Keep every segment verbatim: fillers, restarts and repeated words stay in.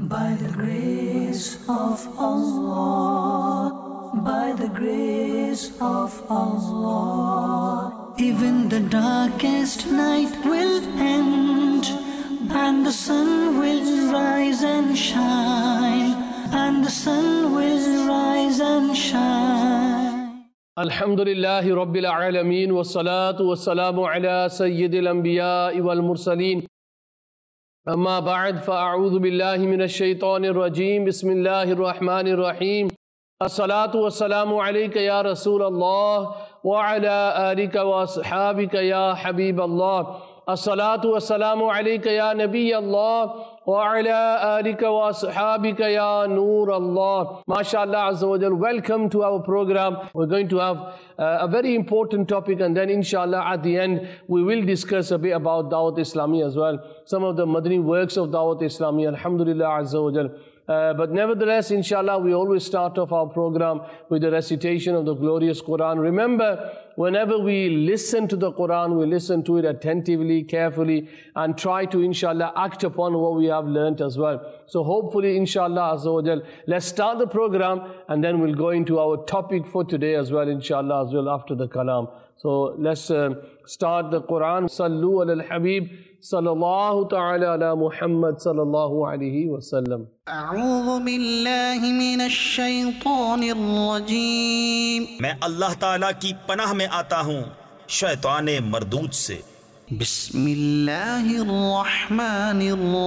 By the grace of Allah, by the grace of Allah, even the darkest night will end, and the sun will rise and shine, and the sun will rise and shine. الحمدللہ رب العالمین والصلاة والسلام على سید الانبیاء والمرسلین اما بعد فاعوذ باللہ من الشیطان الرجیم بسم اللہ الرحمن الرحیم الصلاة والسلام علیک یا رسول اللہ وعلى آلک واصحابک یا حبیب اللہ الصلاة والسلام علیک یا نبی اللہ وعلى آلك وأصحابك يا نور Allah. MashaAllah Azza wa Jal, welcome to our program. We're going to have uh, a very important topic, and then inshallah at the end we will discuss a bit about Dawat Islami as well. Some of the Madani works of Dawat Islami, Alhamdulillah Azza wa Jal. Uh, but nevertheless, inshallah, we always start off our program with the recitation of the glorious Quran. Remember, whenever we listen to the Quran, we listen to it attentively, carefully, and try to, inshallah, act upon what we have learnt as well. So hopefully, inshallah, Azza wa Jal, let's start the program, and then we'll go into our topic for today as well, inshallah, as well, after the kalam. So let's uh, start the Quran. Sallu ala al-Habib, sallallahu ta'ala ala Muhammad, sallallahu alayhi wa sallam. اعوذ باللہ من الشیطان الرجیم، میں اللہ تعالیٰ کی پناہ میں آتا ہوں شیطان مردود سے۔ بسم اللہ الرحمن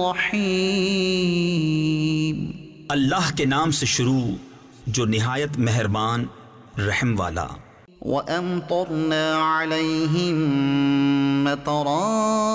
الرحیم، اللہ کے نام سے شروع جو نہایت مہربان رحم والا۔ وَأَمْطَرْنَا عَلَيْهِمْ مَطَرًا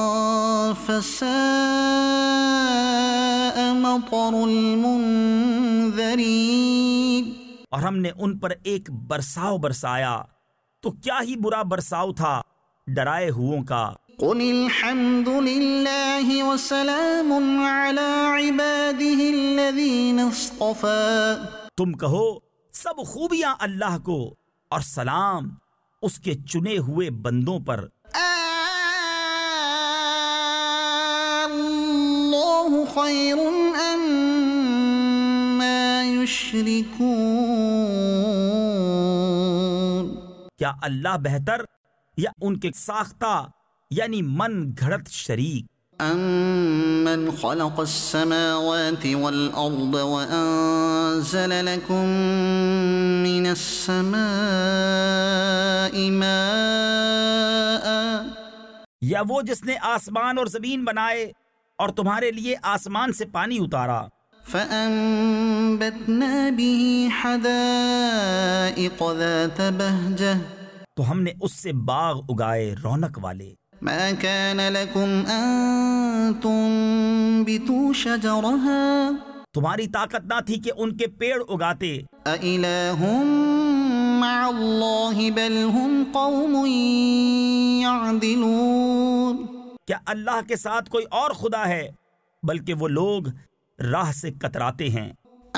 فَسَاءَ مَطَرُ الْمُنذَرِينَ، اور ہم نے ان پر ایک برساؤ برسایا تو کیا ہی برا برساؤ تھا ڈرائے ہووں کا۔ قُلِ الْحَمْدُ لِلَّهِ وَسَلَامٌ عَلَى عِبَادِهِ الَّذِينَ اصْطَفَى، تم کہو سب خوبیاں اللہ کو اور سلام اس کے چنے ہوئے بندوں پر۔ اللہ خیر اما یشرکون، کیا اللہ بہتر یا ان کے ساختہ یعنی من گھڑت شریک۔ امن خلق السماوات والارض وانزل لكم من السماء ماء، یا وہ جس نے آسمان اور زمین بنائے اور تمہارے لیے آسمان سے پانی اتارا۔ فانبتنا به حدائق ذات بهجة، تو ہم نے اس سے باغ اگائے رونق والے۔ ما كان لكم أن تنبتوا شجرها، تمہاری طاقت نہ تھی کہ ان کے پیڑ اگاتے۔ أإله مع الله بل هم قوم يعدلون، کیا اللہ کے ساتھ کوئی اور خدا ہے بلکہ وہ لوگ راہ سے کتراتے ہیں۔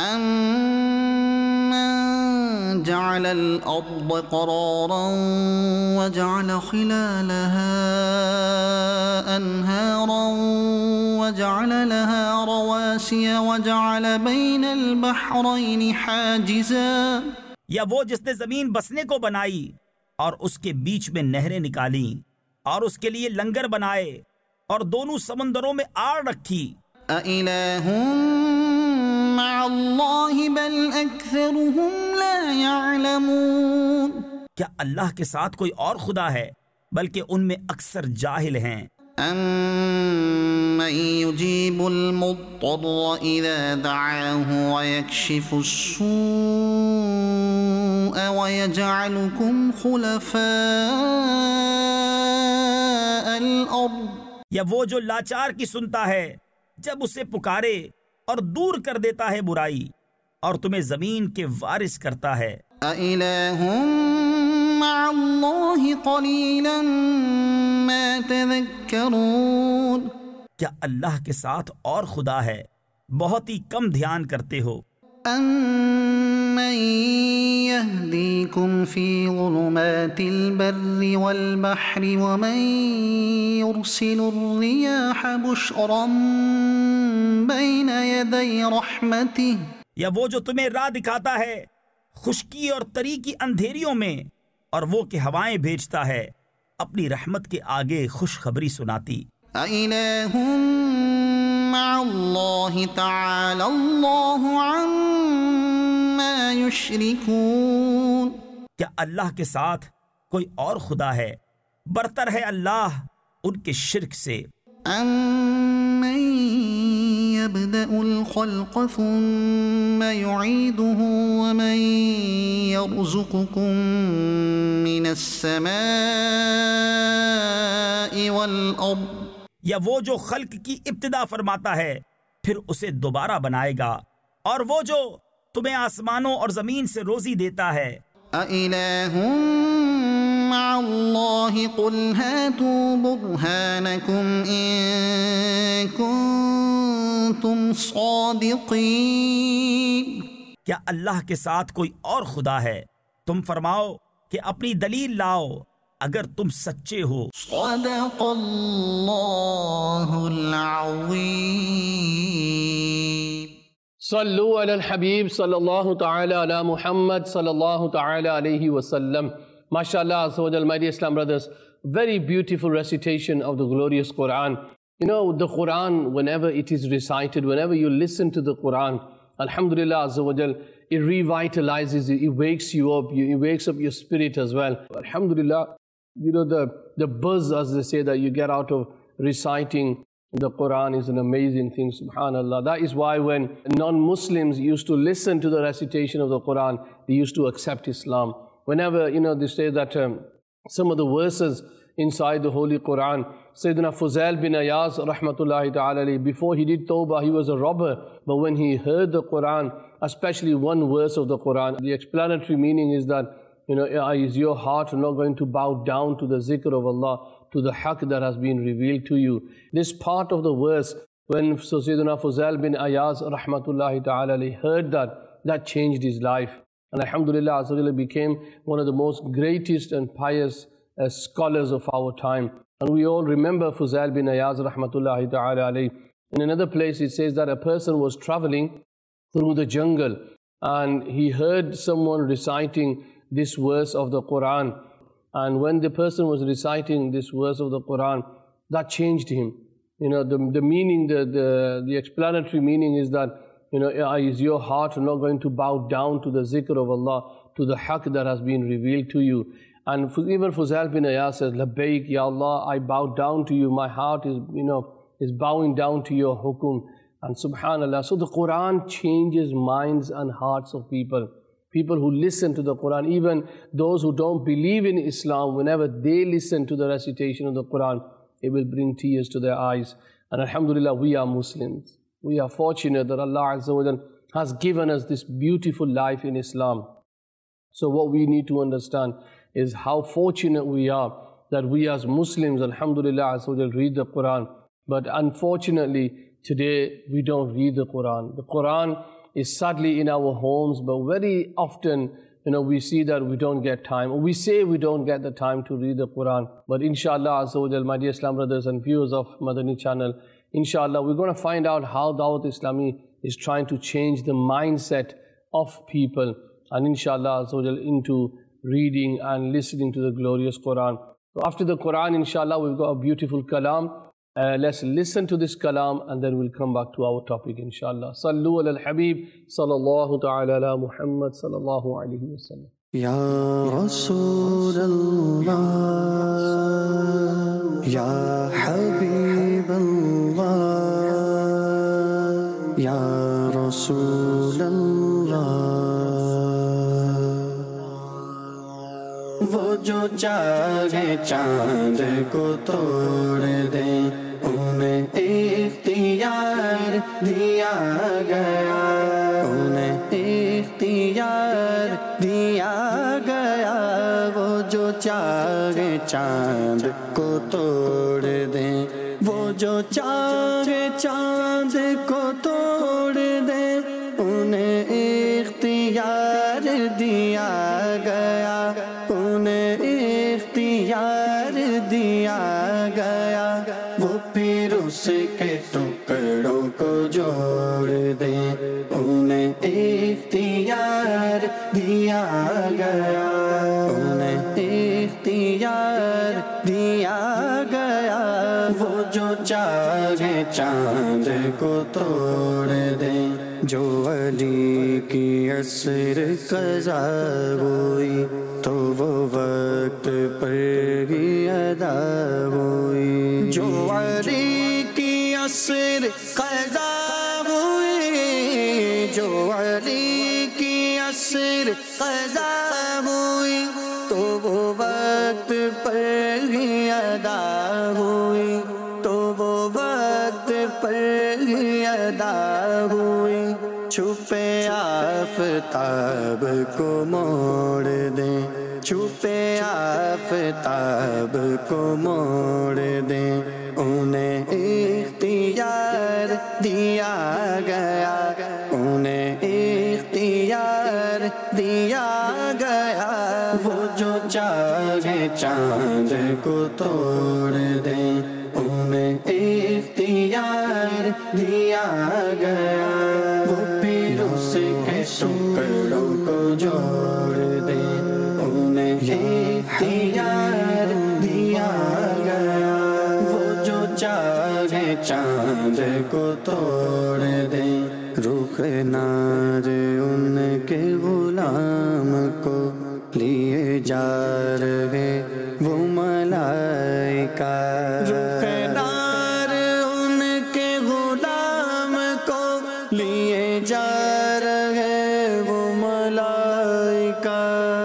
أَمَّن جَعَلَ الْأَرْضَ قَرَارًا وَجَعَلَ خِلَالَهَا أَنْهَارًا وَجَعَلَ لَهَا رَوَاسِيَ وَجَعَلَ بَيْنَ الْبَحْرَيْنِ حَاجِزًا، یا وہ جس نے زمین بسنے کو بنائی اور اس کے بیچ میں نہریں نکالیں اور اس کے لیے لنگر بنائے اور دونوں سمندروں میں آڑ رکھی۔ أَإِلَٰهٌ مَّعَ اللَّهِ بَلْ أَكْثَرُهُمْ لَا يَعْلَمُونَ، کیا اللہ کے ساتھ کوئی اور خدا ہے بلکہ ان میں اکثر جاہل ہیں۔ أَمَّن يُجِيبُ الْمُضْطَرَّ إِذَا دَعَاهُ وَيَكْشِفُ السُّوءَ وَيَجْعَلُكُمْ خُلَفَاءَ الْأَرْضِ، یا وہ جو لاچار کی سنتا ہے جب اسے پکارے اور دور کر دیتا ہے برائی اور تمہیں زمین کے وارث کرتا ہے۔ أَإِلَٰهٌ مَّعَ اللَّهِ قَلِيلًا مَّا تَذَكَّرُونَ، کیا اللہ کے ساتھ اور خدا ہے بہت ہی کم دھیان کرتے ہو۔ أَمَّن يَهْدِيكُمْ فِي ظُلُمَاتِ الْبَرِّ وَالْبَحْرِ وَمَن يُرْسِلُ الرِّيَاحَ بُشْرًا بَيْنَ يَدَيْ رَحْمَتِهِ، یا وہ جو تمہیں راہ دکھاتا ہے خشکی اور تری کی اندھیریوں میں، اور وہ کہ ہوائیں بھیجتا ہے اپنی رحمت کے آگے خوشخبری سناتی۔ أَإِلَٰهٌ مَّعَ اللَّهِ تَعَالَى اللَّهُ عَمَّا يُشْرِكُونَ، کیا اللہ کے ساتھ کوئی اور خدا ہے؟ برتر ہے اللہ ان کے شرک سے۔ أَمَّن يَبْدَأُ الْخَلْقَ ثُمَّ يُعِيدُهُ وَمَن يَرْزُقُكُم مِّنَ السَّمَاءِ وَالْأَرْضِ، یا وہ جو خلق کی ابتدا فرماتا ہے پھر اسے دوبارہ بنائے گا، اور وہ جو تمہیں آسمانوں اور زمین سے روزی دیتا ہے۔ أَإِلَٰهٌ مَّعَ اللَّهِ قُلْ هَاتُوا بُرْهَانَكُمْ إِن كُنتُمْ صَادِقِينَ، کیا اللہ کے ساتھ کوئی اور خدا ہے؟ تم فرماؤ کہ اپنی دلیل لاؤ اگر تم سچے ہو۔ صدق اللہ العظیم۔ صلو علی الحبیب صلی اللہ تعالی علی محمد صلی اللہ تعالی علیہ وسلم۔ MashaAllah, Azza wa Jal, my dear Islam brothers, very beautiful recitation of the glorious Quran. You know, the Quran, whenever it is recited, whenever you listen to the Quran, Alhamdulillah, Azza wa Jal, it revitalizes you, it wakes you up, you, it wakes up your spirit as well. Alhamdulillah, you know, the, the buzz, as they say, that you get out of reciting the Quran is an amazing thing, subhanallah. That is why when non-Muslims used to listen to the recitation of the Quran, they used to accept Islam. Whenever, you know, they say that um, some of the verses inside the Holy Quran, Sayyidina Fuzail bin Ayaz, rahmatullahi ta'ala alayhi, before he did Tawbah, he was a robber. But when he heard the Quran, especially one verse of the Quran, the explanatory meaning is that, you know, is your heart not going to bow down to the zikr of Allah, to the haqq that has been revealed to you? This part of the verse, when so Sayyidina Fuzail bin Ayaz, rahmatullahi ta'ala alayhi, heard that, that changed his life. And Alhamdulillah, Azza became one of the most greatest and pious uh, scholars of our time. And we all remember Fuzail bin Ayaz, rahmatullahi ta'ala alayhi. In another place it says that a person was traveling through the jungle and he heard someone reciting this verse of the Quran. And when the person was reciting this verse of the Quran, that changed him. You know, the, the meaning, the, the, the explanatory meaning is that, you know, is your heart not going to bow down to the zikr of Allah, to the haqq that has been revealed to you? And even Fuzail bin Ayaz says, Labbaik, Ya Allah, I bow down to you. My heart is, you know, is bowing down to your hukum. And subhanallah, so the Quran changes minds and hearts of people. People who listen to the Quran, even those who don't believe in Islam, whenever they listen to the recitation of the Quran, it will bring tears to their eyes. And alhamdulillah, we are Muslims. We are fortunate that Allah Azza wa Jal has given us this beautiful life in Islam. So what we need to understand is how fortunate we are that we as Muslims, alhamdulillah, Azza wa Jal, read the Quran. But unfortunately, today we don't read the Quran. The Quran is sadly in our homes, but very often, you know, we see that we don't get time. Or we say we don't get the time to read the Quran. But inshallah, Azza wa Jal, my dear Islam brothers and viewers of Madani channel, inshallah, we're going to find out how Dawat Islami is trying to change the mindset of people. And inshallah, Azza wa Jal, into reading and listening to the glorious Quran. So after the Quran, inshallah, we've got a beautiful kalam. Uh, let's listen to this kalam and then we'll come back to our topic, inshallah. Sallu ala al-Habib, sallallahu ta'ala ala Muhammad, sallallahu alayhi wa sallam. Ya Rasulallah, Ya Habiballah, Ya Rasulallah. وہ جو چاہے چاند کو توڑ دے انہیں اختیار دیا گیا، انہیں اختیار دیا گیا۔ وہ جو چاہے چاند کو توڑ دے، وہ جو چاہے چاند کو توڑ دے انہیں اختیار دیا گیا، انہیں اختیار دیا گیا، وہ جو چاہے چاند کو توڑ دے، جو علی کی عصر قضا ہوئی تو وہ وقت پر ہی ادا ہوئی، جو علی کی عصر قضا ہوئی، جو علی کی عصر قضا ہوئی تو وہ وقت پر ہی ادا ہوئی، تو وہ وقت پر ہی ادا ہوئی، چھپے آفتاب کو موڑ دیں، چھپے آفتاب کو موڑ دیں، انہیں اختیار دیا گیا، انہیں اختیار دیا گیا، وہ جو چاہے چاند کو توڑ دیں، انہیں اختیار دیا گیا، وہ پھر اس کے ٹکڑوں کو جوڑ دیں، انہیں اختیار دیا گیا، وہ جو چاہے چاند کو توڑ دیں، رخ نار ان کے غلام کو لیے جا رہے وہ ملائکہ، رخ نار ان کے غلام کو لیے جا رہے وہ ملائکہ،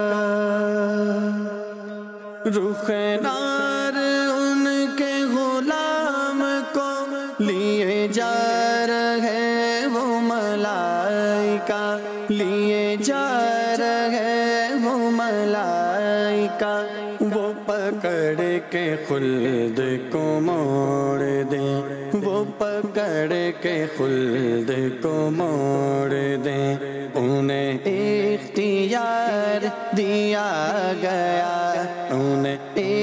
رخ نار ان کے غلام کو لیے جا رہے وہ ملائکہ، لیے جا رہے وہ ملائکہ، وہ پکڑ کے خلد کو موڑ دیں، وہ پکڑ کے خلد کو موڑ دیں، انہیں اختیار دیا گیا، انہیں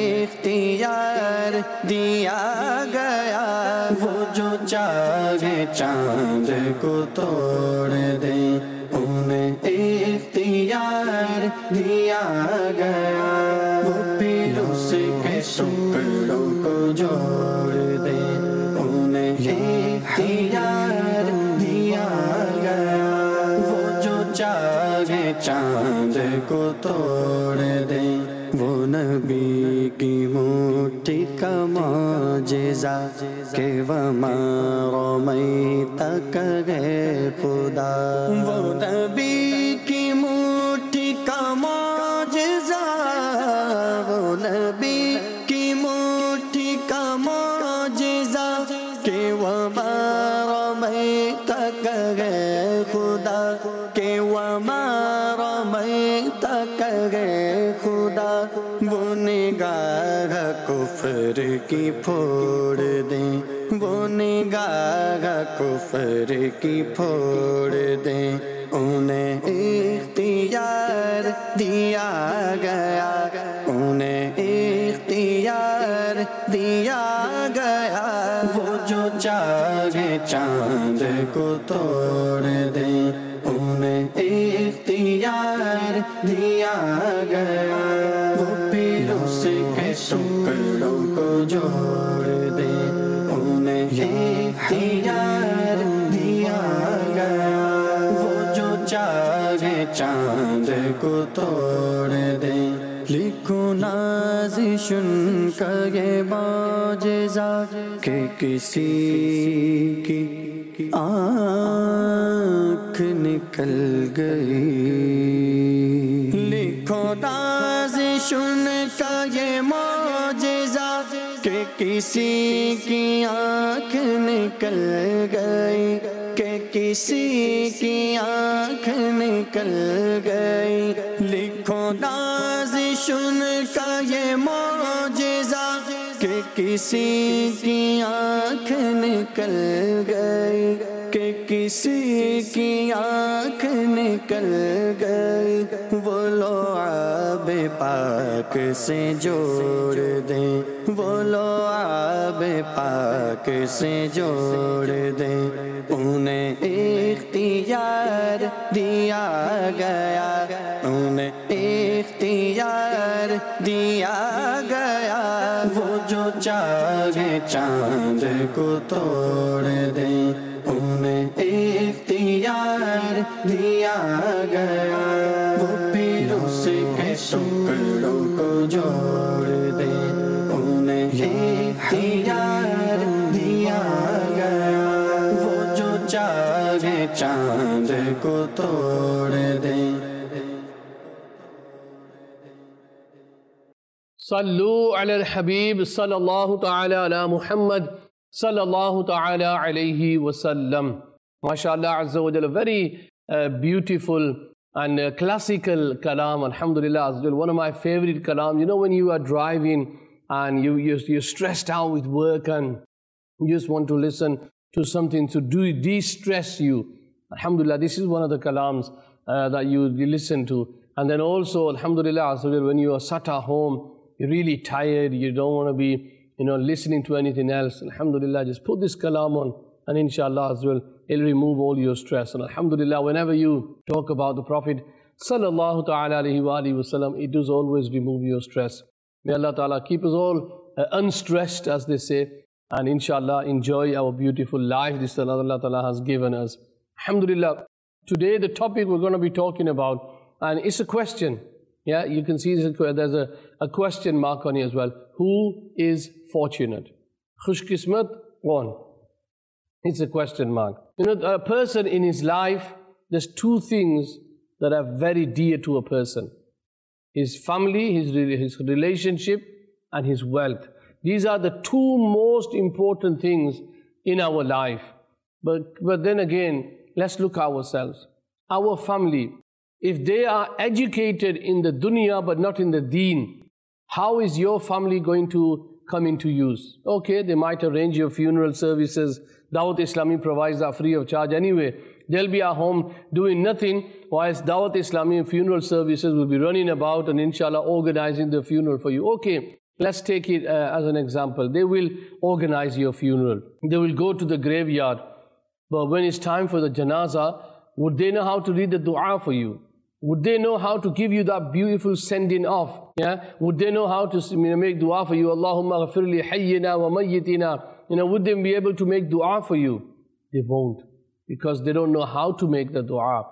اختیار دیا گیا، وہ جو چاہے چاند کو توڑ دیں، انہیں اختیار دیا گیا، وہ پھر اس کے ٹکڑوں کو جوڑ دیں، انہیں اختیار دیا گیا، وہ جو چاہے چاند کو توڑ دیں، وہ نبی کی مٹھی کا معجزہ کہ وما رمیت کہے خدا، وہ نبی کی مٹھی کا معجزہ، وہ نبی کی مٹھی کا معجزہ کہ وما رمیت کہے خدا، کہ وما رمیت کہے خدا، وہ نگاہ کفر کی پھوڑ دیں، وہ نگاہ کفر کی پھوڑ دیں، انہیں اختیار دیا گیا، انہیں اختیار دیا گیا، وہ جو چاہے چاند کو توڑ دیں، انہیں اختیار دیا گیا، وہ پھر اس کے ٹکڑوں کو جوڑ دیں، انہیں اختیار دیا گیا، وہ جو چاہے چاند کو توڑ دیں، لکھو نازشن کا یہ معجزہ کہ کسی کی آنکھ نکل گئی، لکھو نازشن کا یہ معجزہ کہ کسی کی آنکھ نکل گئی، کہ کسی کی آنکھ نکل گئی، لکھو نازشن کا یہ معجزہ کہ کسی کی آنکھ نکل گئی، کہ کسی کی آنکھ نکل گئی، وہ لعاب پاک سے جوڑ دیں، وہ لعاب پاک سے جوڑ دیں، انہیں اختیار इख्तियार दिया गया, उन्हें इख्तियार दिया गया। वो जो चाहे चांद को तोड़ दे, उन्हें इख्तियार दिया गया। वो फिर उसके टुकड़ों को जोड़ दे, उन्हें इख्तियार दिया गया। वो जो चाहे चांद को तोड़ दे। सल्लू अलल हबीब सल्लल्लाहु ताला अला मुहम्मद सल्लल्लाहु ताला अलैहि वसल्लम। माशाअल्लाह अज़्ज़ा व जल, very uh, beautiful and uh, classical kalam, alhamdulillah azza wa jal. One of my favorite kalam, you know, when you are driving and you, you, you're stressed out with work and you just want to listen to something to do de-stress you. Alhamdulillah, this is one of the kalams uh, that you, you listen to. And then also, alhamdulillah azza wa jal, when you are sat at home, you're really tired, you don't want to be, you know, listening to anything else. Alhamdulillah, just put this kalam on and inshallah as well, it'll remove all your stress. And alhamdulillah, whenever you talk about the Prophet sallallahu ta'ala alayhi wa alihi wa sallam, it does always remove your stress. May Allah ta'ala keep us all uh, unstressed, as they say, and inshallah enjoy our beautiful life this that Allah ta'ala has given us. Alhamdulillah, today the topic we're going to be talking about, and it's a question. Yeah, you can see there's a, a question mark on here as well. Who is fortunate? Khushkismat kaun? It's a question mark. You know, a person in his life, there's two things that are very dear to a person. His family, his, his relationship, and his wealth. These are the two most important things in our life. But, but then again, let's look at ourselves. Our family, if they are educated in the dunya but not in the deen, how is your family going to come into use? Okay, they might arrange your funeral services. Dawat Islami provides that free of charge anyway. They'll be at home doing nothing, whilst Dawat Islami funeral services will be running about and inshallah organizing the funeral for you. Okay, let's take it uh, as an example. They will organize your funeral. They will go to the graveyard. But when it's time for the janazah, would they know how to read the dua for you? Would they know how to give you that beautiful sending off? Yeah? Would they know how to you know, make dua for you? Allahumma ghafir li hayyina wa mayyitina. You know, would they be able to make dua for you? They won't, because they don't know how to make the dua.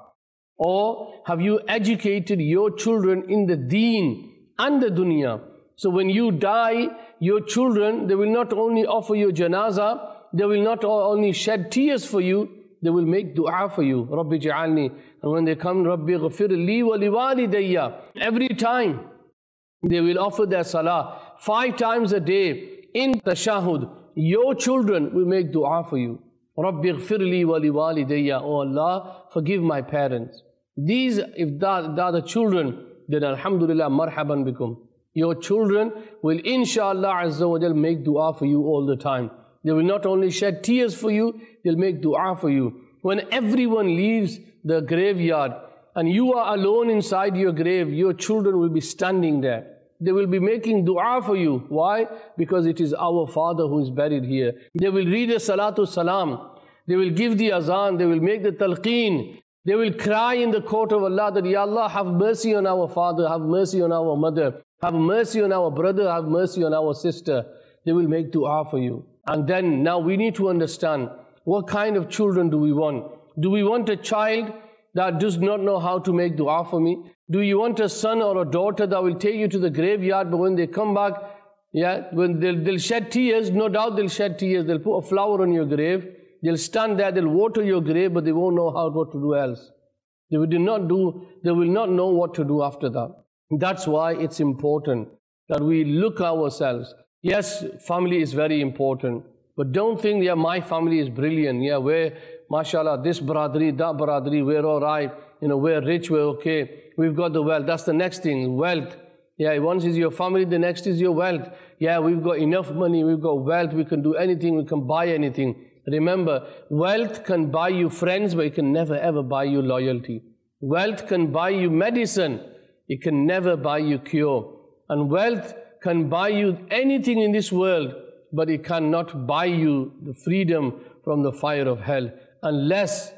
Or have you educated your children in the deen and the dunya? So when you die, your children, they will not only offer you janazah, they will not only shed tears for you, they will make dua for you. Rabbi ja'alni. And when they come, Rabbi ghafir li wa liwalidayya. Every time they will offer their salah five times a day in tashahud. Your children will make dua for you. Rabbi ghafir li wa liwalidayya. Oh Allah, forgive my parents. These, if that, that are the children, then alhamdulillah, marhaban bikum. Your children will inshallah azza wa jal make dua for you all the time. They will not only shed tears for you, they'll make dua for you. When everyone leaves the graveyard and you are alone inside your grave, your children will be standing there. They will be making dua for you. Why? Because it is our father who is buried here. They will read the salatu salam. They will give the azan. They will make the talqeen. They will cry in the court of Allah that, Ya Allah, have mercy on our father, have mercy on our mother, have mercy on our brother, have mercy on our sister. They will make dua for you. And then now we need to understand, what kind of children do we want? Do we want a child that does not know how to make dua for me? Do you want a son or a daughter that will take you to the graveyard, but when they come back, yeah, when they'll, they'll shed tears, no doubt they'll shed tears, they'll put a flower on your grave, they'll stand there, they'll water your grave, but they won't know how what to do else. They will not do, they will not know what to do after that. That's why it's important that we look ourselves. Yes, family is very important, but don't think, yeah, my family is brilliant. Yeah, we're, mashallah, this bradri, that bradri, we're all right. You know, we're rich, we're okay. We've got the wealth. That's the next thing, wealth. Yeah, once is your family, the next is your wealth. Yeah, we've got enough money, we've got wealth, we can do anything, we can buy anything. Remember, wealth can buy you friends, but it can never ever buy you loyalty. Wealth can buy you medicine, it can never buy you cure. And wealth can buy you anything in this world, but it cannot buy you the freedom from the fire of hell, unless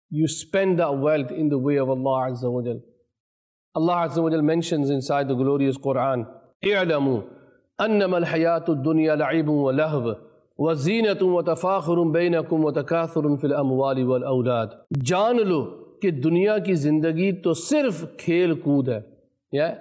you spend that wealth in the way of Allah Azza wa Jal. Allah Azza wa Jal mentions inside the glorious Quran, اعلموا أنما الحياة الدنيا لعب ولهو وزينة وتفاخر بينكم وتكاثر في الأموال والأولاد. جان لو کہ دنیا کی زندگی تو صرف کھیل کود ہے. Yeah?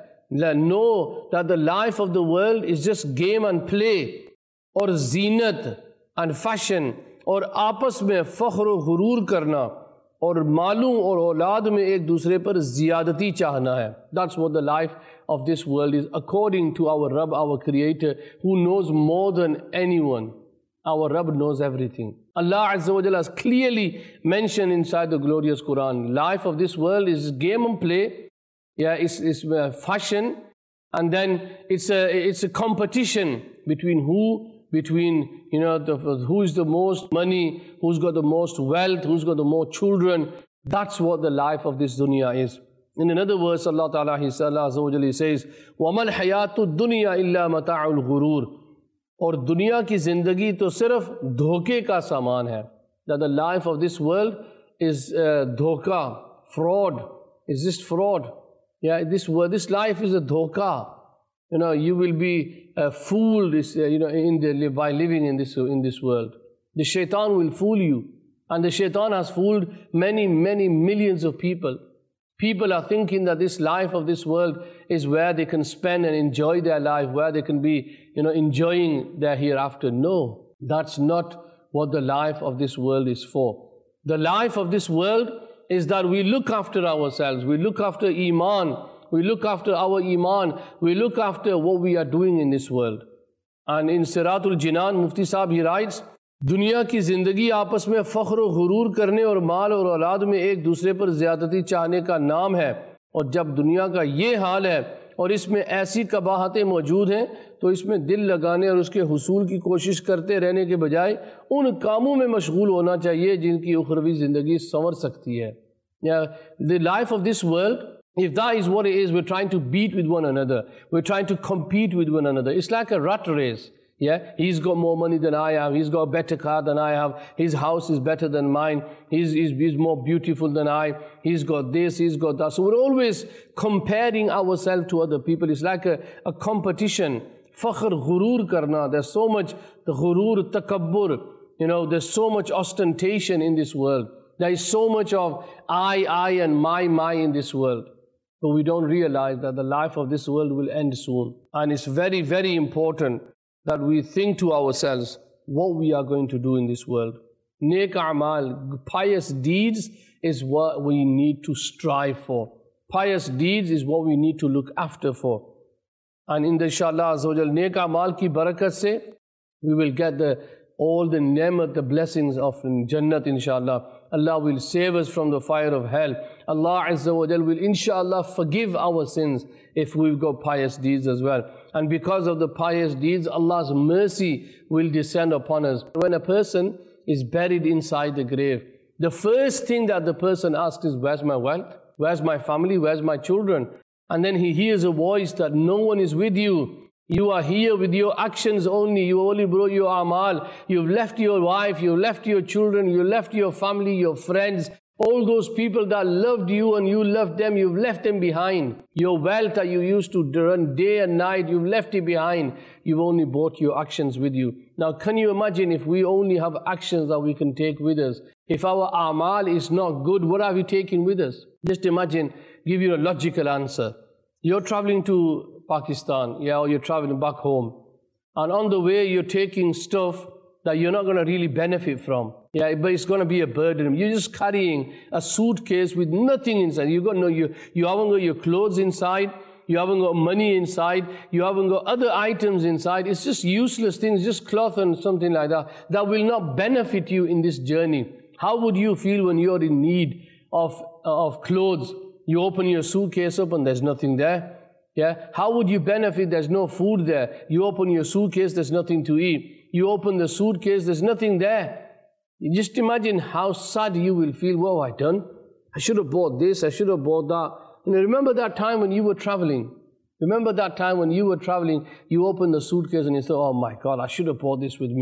Know that the life of the world is just game and play, اور زینت and fashion, اور آپس میں فخر و غرور کرنا, اور مالوں اور اولاد میں ایک دوسرے پر زیادتی چاہنا ہے. That's what the life of this world is according to our Rabb, our Creator, who knows more than anyone. Our Rabb knows everything. Allah Azza wa Jalla has clearly mentioned inside the glorious Quran, life of this world is game and play, yeah, it's, it's uh, fashion, and then it's a, it's a competition between who, between, you know, the, who is the most money, who's got the most wealth, who's got the more children. That's what the life of this dunya is. In another verse, Allah Ta'ala, He says, وَمَا الْحَيَاةُ الدُّنْيَا إِلَّا مَتَاعُ الْغُرُورِ. اور دنیا کی زندگی تو صرف دھوکے کا سامان ہے. That the life of this world is uh, dhoka, fraud. It's just fraud. Yeah, this world, this life is a dhoka. You know, you will be uh, fooled, uh, you know, in the, by living in this in this world. The shaitan will fool you, and the shaitan has fooled many, many millions of people. People are thinking that this life of this world is where they can spend and enjoy their life, where they can be, you know, enjoying their hereafter. No, that's not what the life of this world is for. The life of this world is that we look after ourselves, we look after Iman, we look after our Iman, we look after what we are doing in this world. And in Siratul Jinan, Mufti Sahib, he writes, دنیا کی زندگی آپس میں فخر و غرور کرنے اور مال اور اولاد میں ایک دوسرے پر زیادتی چاہنے کا نام ہے. اور جب دنیا کا یہ حال ہے اور اس میں ایسی قباحتیں موجود ہیں تو اس میں دل لگانے اور اس کے حصول کی کوشش کرتے رہنے کے بجائے ان کاموں میں مشغول ہونا چاہیے جن کی اخروی زندگی سنور سکتی ہے. Yeah, the life of this world, if that is what it is, we're trying to beat with one another, we're trying to compete with one another. It's like a rat race. Yeah, he's got more money than I have, he's got a better car than I have, his house is better than mine, he's, he's, he's more beautiful than I, he's got this, he's got that. So we're always comparing ourselves to other people. It's like a, a competition. Fakhr, ghurur karna, there's so much, the ghurur, takabbur, you know, there's so much ostentation in this world. There is so much of I, I and my, my in this world. But we don't realize that the life of this world will end soon. And it's very, very important that we think to ourselves what we are going to do in this world. Neek a'mal, pious deeds is what we need to strive for. Pious deeds is what we need to look after for. And in the inshallah azza wa jal, neek a'mal ki barakat se, we will get the all the ni'mat, the blessings of Jannat inshallah. Allah will save us from the fire of hell. Allah Azza wa Jal will inshallah forgive our sins if we've got pious deeds as well. And because of the pious deeds, Allah's mercy will descend upon us. When a person is buried inside the grave, the first thing that the person asks is, where's my wealth? Where's my family? Where's my children? And then he hears a voice that no one is with you. You are here with your actions only. You only brought your amal. You've left your wife, you've left your children, you left your family, your friends. All those people that loved you and you loved them, you've left them behind. Your wealth that you used to run day and night, you've left it behind. You've only brought your actions with you. Now can you imagine if we only have actions that we can take with us? If our amal is not good, what are we taking with us? Just imagine, give you a logical answer. You're traveling to Pakistan, yeah, or you're traveling back home. And on the way, you're taking stuff that you're not going to really benefit from. Yeah, but it's going to be a burden. You're just carrying a suitcase with nothing inside. You got no, you, you haven't got your clothes inside. You haven't got money inside. You haven't got other items inside. It's just useless things, just cloth and something like that, that will not benefit you in this journey. How would you feel when you're in need of, of clothes? You open your suitcase up and there's nothing there. Yeah, how would you benefit? There's no food there. You open your suitcase, there's nothing to eat. You open the suitcase, there's nothing there. You just imagine how sad you will feel. What have I done? I should have bought this, I should have bought that. And remember that time when you were traveling. Remember that time when you were traveling, you opened the suitcase and you thought, oh my God, I should have brought this with me.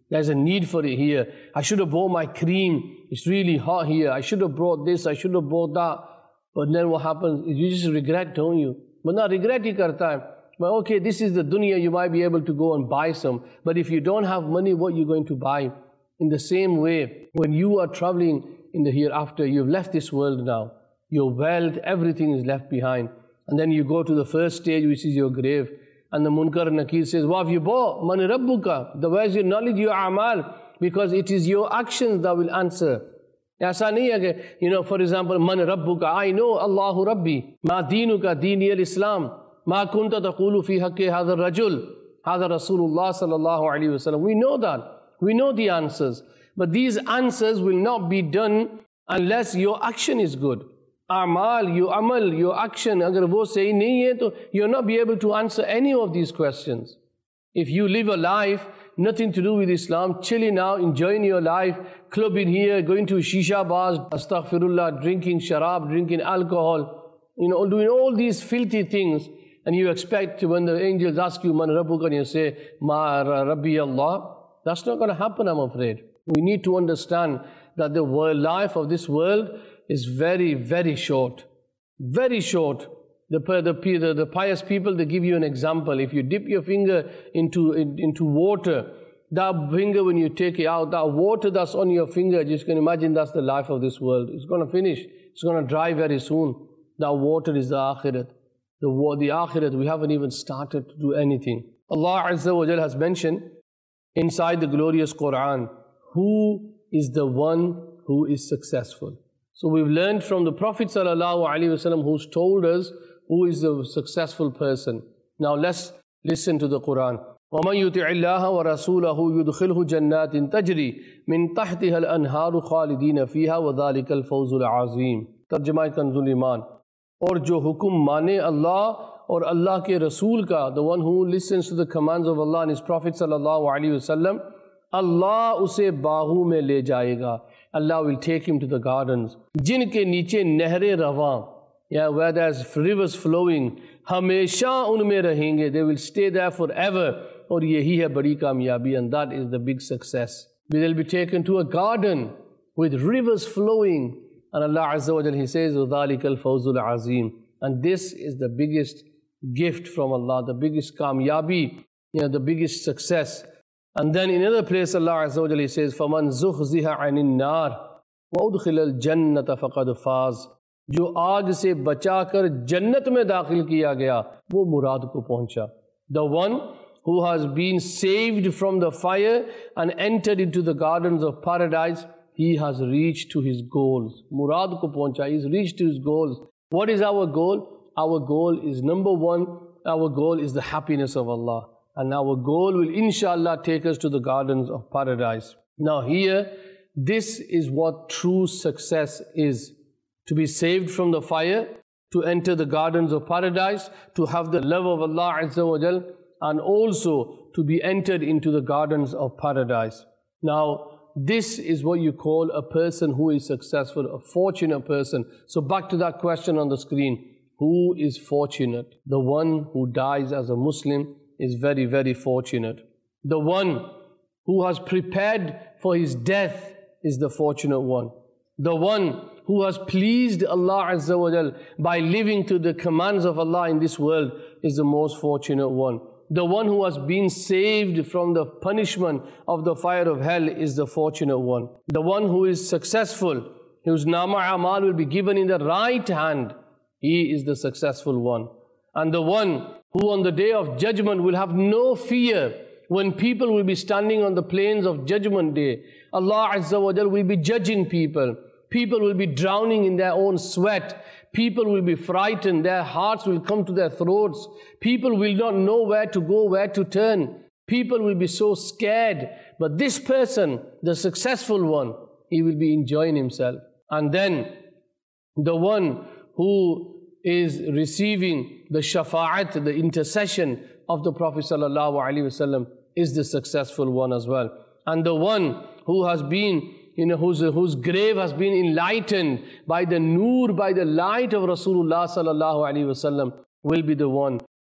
There's a need for it here. I should have bought my cream. It's really hot here. I should have brought this. I should have bought that. But then what happens is you just regret, don't you? But not regret hi karta hai. But okay, this is the dunya. You might be able to go and buy some. But if you don't have money, what are you going to buy? In the same way, when you are traveling in the hereafter, you've left this world now. Your wealth, everything is left behind. And then you go to the first stage, which is your grave. And the Munkar and Nakir says, what have you bought? Man Rabbuka. The where's your knowledge, your amal? Because it is your actions that will answer. Aisa nahi hai ki, you know, for example, Man Rabbuka. I know Allahu Rabbi. Ma deenuka deeni al-Islam. Ma kunta taqulu fi haqqi hadha rajul. Hadha Rasulullah sallallahu alayhi wa sallam. We know that. We know the answers. But these answers will not be done unless your action is good. Amal, your amal, your action, agar wo sahi nahi hai, to you'll not be able to answer any of these questions. If you live a life, nothing to do with Islam, chilling out, enjoying your life, clubbing here, going to shisha bars, astaghfirullah, drinking sharab, drinking alcohol, you know, doing all these filthy things, and you expect when the angels ask you, Man Rabbuka, and you say, Ma Rabbi Allah, that's not going to happen, I'm afraid. We need to understand that the world, life of this world is very, very short. Very short. The, the, the, the pious people, they give you an example. If you dip your finger into, in, into water, that finger, when you take it out, that water that's on your finger, you can imagine that's the life of this world. It's going to finish. It's going to dry very soon. That water is the akhirat. The, the akhirat, we haven't even started to do anything. Allah Azza wa Jal has mentioned inside the glorious Quran, who is the one who is successful. So we've learned from the Prophet sallallahu alaihi wasallam, who's told us who is the successful person. Now let's listen to the Quran. وَمَنْ يُطِعِ اللَّهَ وَرَسُولَهُ يُدْخِلْهُ جَنَّاتٍ تَجْرِي مِنْ تَحْتِهَا الْأَنْهَارُ خَالِدِينَ فِيهَا وَذَلِكَ الْفَوْزُ الْعَظِيمُ. ترجمہ کنز ایمان. اور جو حکم مانے اللہ اور اللہ کے رسول کا, the one who listens to the commands of Allah and His Prophet sallallahu alaihi wasallam, Allah اسے باغوں میں لے جائے گا. Allah will take him to the gardens. جن کے نیچے نہریں رواں, yeah, where there's rivers flowing, ہمیشہ ان میں رہیں گے. They will stay there forever. اور یہی ہے بڑی کامیابی, and that is the big success. They'll be taken to a garden with rivers flowing. And Allah Azza wa Jal, He says, وَذَلِكَ الْفَوْزُ الْعَظِيمُ. And this is the biggest gift from Allah, the biggest kamyabi, you know, the biggest success. And then in another place Allah Azza wa Jal, He says, فَمَنْ زُخْزِهَ عَنِ النَّارِ وَأُدْخِلَ الْجَنَّةَ فَقَدْ فَازَ. جو آگ سے بچا کر جنت میں داخل کیا گیا, وہ مراد کو پہنچا. The one who has been saved from the fire and entered into the gardens of paradise, he has reached to his goals. Murad ko pahuncha, he's reached to his goals. What is our goal? Our goal is, number one, our goal is the happiness of Allah. And our goal will inshallah take us to the gardens of paradise. Now here, this is what true success is. To be saved from the fire, to enter the gardens of paradise, to have the love of Allah Azza wa Jal, and also to be entered into the gardens of paradise. Now, this is what you call a person who is successful, a fortunate person. So back to that question on the screen. Who is fortunate? The one who dies as a Muslim is very, very fortunate. The one who has prepared for his death is the fortunate one. The one who has pleased Allah Azza wa Jal by living to the commands of Allah in this world is the most fortunate one. The one who has been saved from the punishment of the fire of hell is the fortunate one. The one who is successful, whose nama amal will be given in the right hand, he is the successful one. And the one who on the day of judgment will have no fear when people will be standing on the plains of judgment day. Allah Azza wa Jal will be judging people. People will be drowning in their own sweat. People will be frightened. Their hearts will come to their throats. People will not know where to go, where to turn. People will be so scared. But this person, the successful one, he will be enjoying himself. And then the one who is receiving the shafa'at, the intercession of the Prophet sallallahu alaihi wasallam, is the successful one as well. And the one who has been You know, whose, whose grave has been enlightened by the noor, by the light of Rasulullah sallallahu alaihi wasallam, will be the one.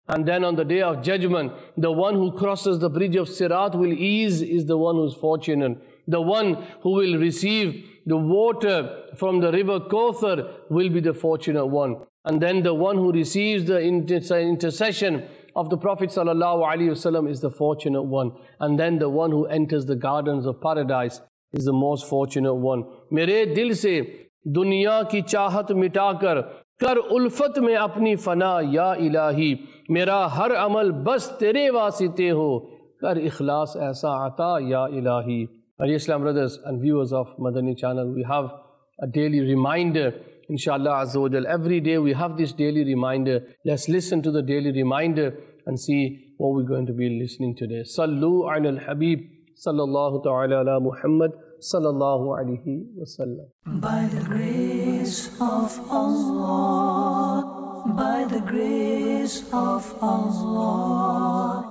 And then on the day of judgment, the one who crosses the bridge of Sirat will ease is the one who's fortunate. The one who will receive the water from the river Kauthar will be the fortunate one. And then the one who receives the intercession of the Prophet ﷺ is the fortunate one. And then the one who enters the gardens of paradise is the most fortunate one. Mere dil se dunya ki chahat mitakar kar ulfat mein apni fana ya ilahi. Mera har amal bas tere wasite ho kar ikhlas aisa ata ya ilahi. Dear Islam brothers and viewers of Madani channel, we have a daily reminder, inshallah Azza wa Jal. Every day we have this daily reminder. Let's listen to the daily reminder and see what we're going to be listening today. Sallu ala al-Habib, sallallahu ta'ala ala Muhammad, sallallahu alayhi wa sallam. By the grace of Allah, by the grace of Allah.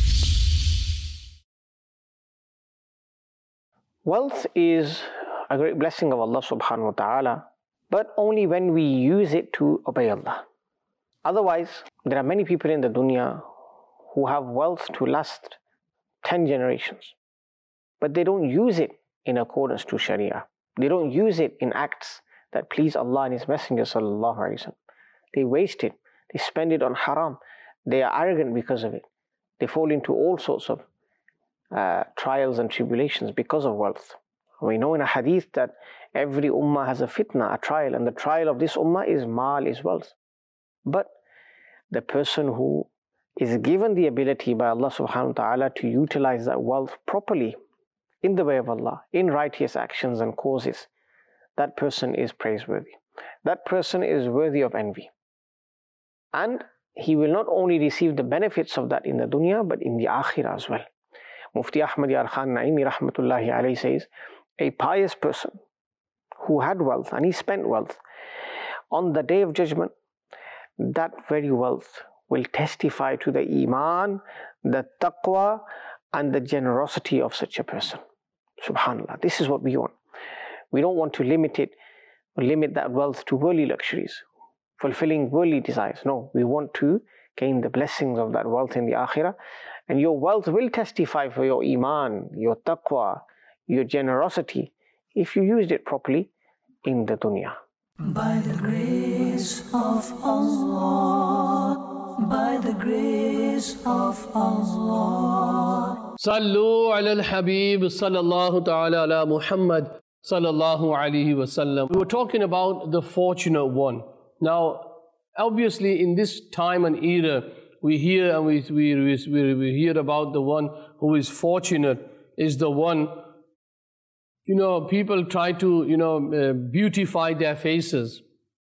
Wealth is a great blessing of Allah subhanahu wa ta'ala, but only when we use it to obey Allah. Otherwise, there are many people in the dunya who have wealth to last ten generations, but they don't use it in accordance to Sharia. They don't use it in acts that please Allah and His Messenger sallallahu alaihi wasallam. They waste it. They spend it on haram. They are arrogant because of it. They fall into all sorts of Uh, trials and tribulations because of wealth. We know in a hadith that every ummah has a fitna, a trial, and the trial of this ummah is mal, is wealth. But the person who is given the ability by Allah subhanahu wa ta'ala to utilize that wealth properly in the way of Allah, in righteous actions and causes, that person is praiseworthy. That person is worthy of envy. And he will not only receive the benefits of that in the dunya, but in the akhirah as well. Mufti Ahmad Yar Khan Naimi rahmatullahi alayhi says, a pious person who had wealth and he spent wealth, on the day of judgment, that very wealth will testify to the iman, the taqwa and the generosity of such a person. Subhanallah, this is what we want. We don't want to limit it, or limit that wealth to worldly luxuries, fulfilling worldly desires. No, we want to gain the blessings of that wealth in the akhirah. And your wealth will testify for your iman, your taqwa, your generosity, if you used it properly in the dunya. By the grace of Allah, by the grace of Allah. Sallu ala al-Habib, sallallahu ta'ala ala Muhammad, sallallahu alayhi wa sallam. We were talking about the fortunate one. Now, obviously in this time and era, we hear and we, we, we, we hear about the one who is fortunate, is the one, you know, people try to, you know, uh, beautify their faces.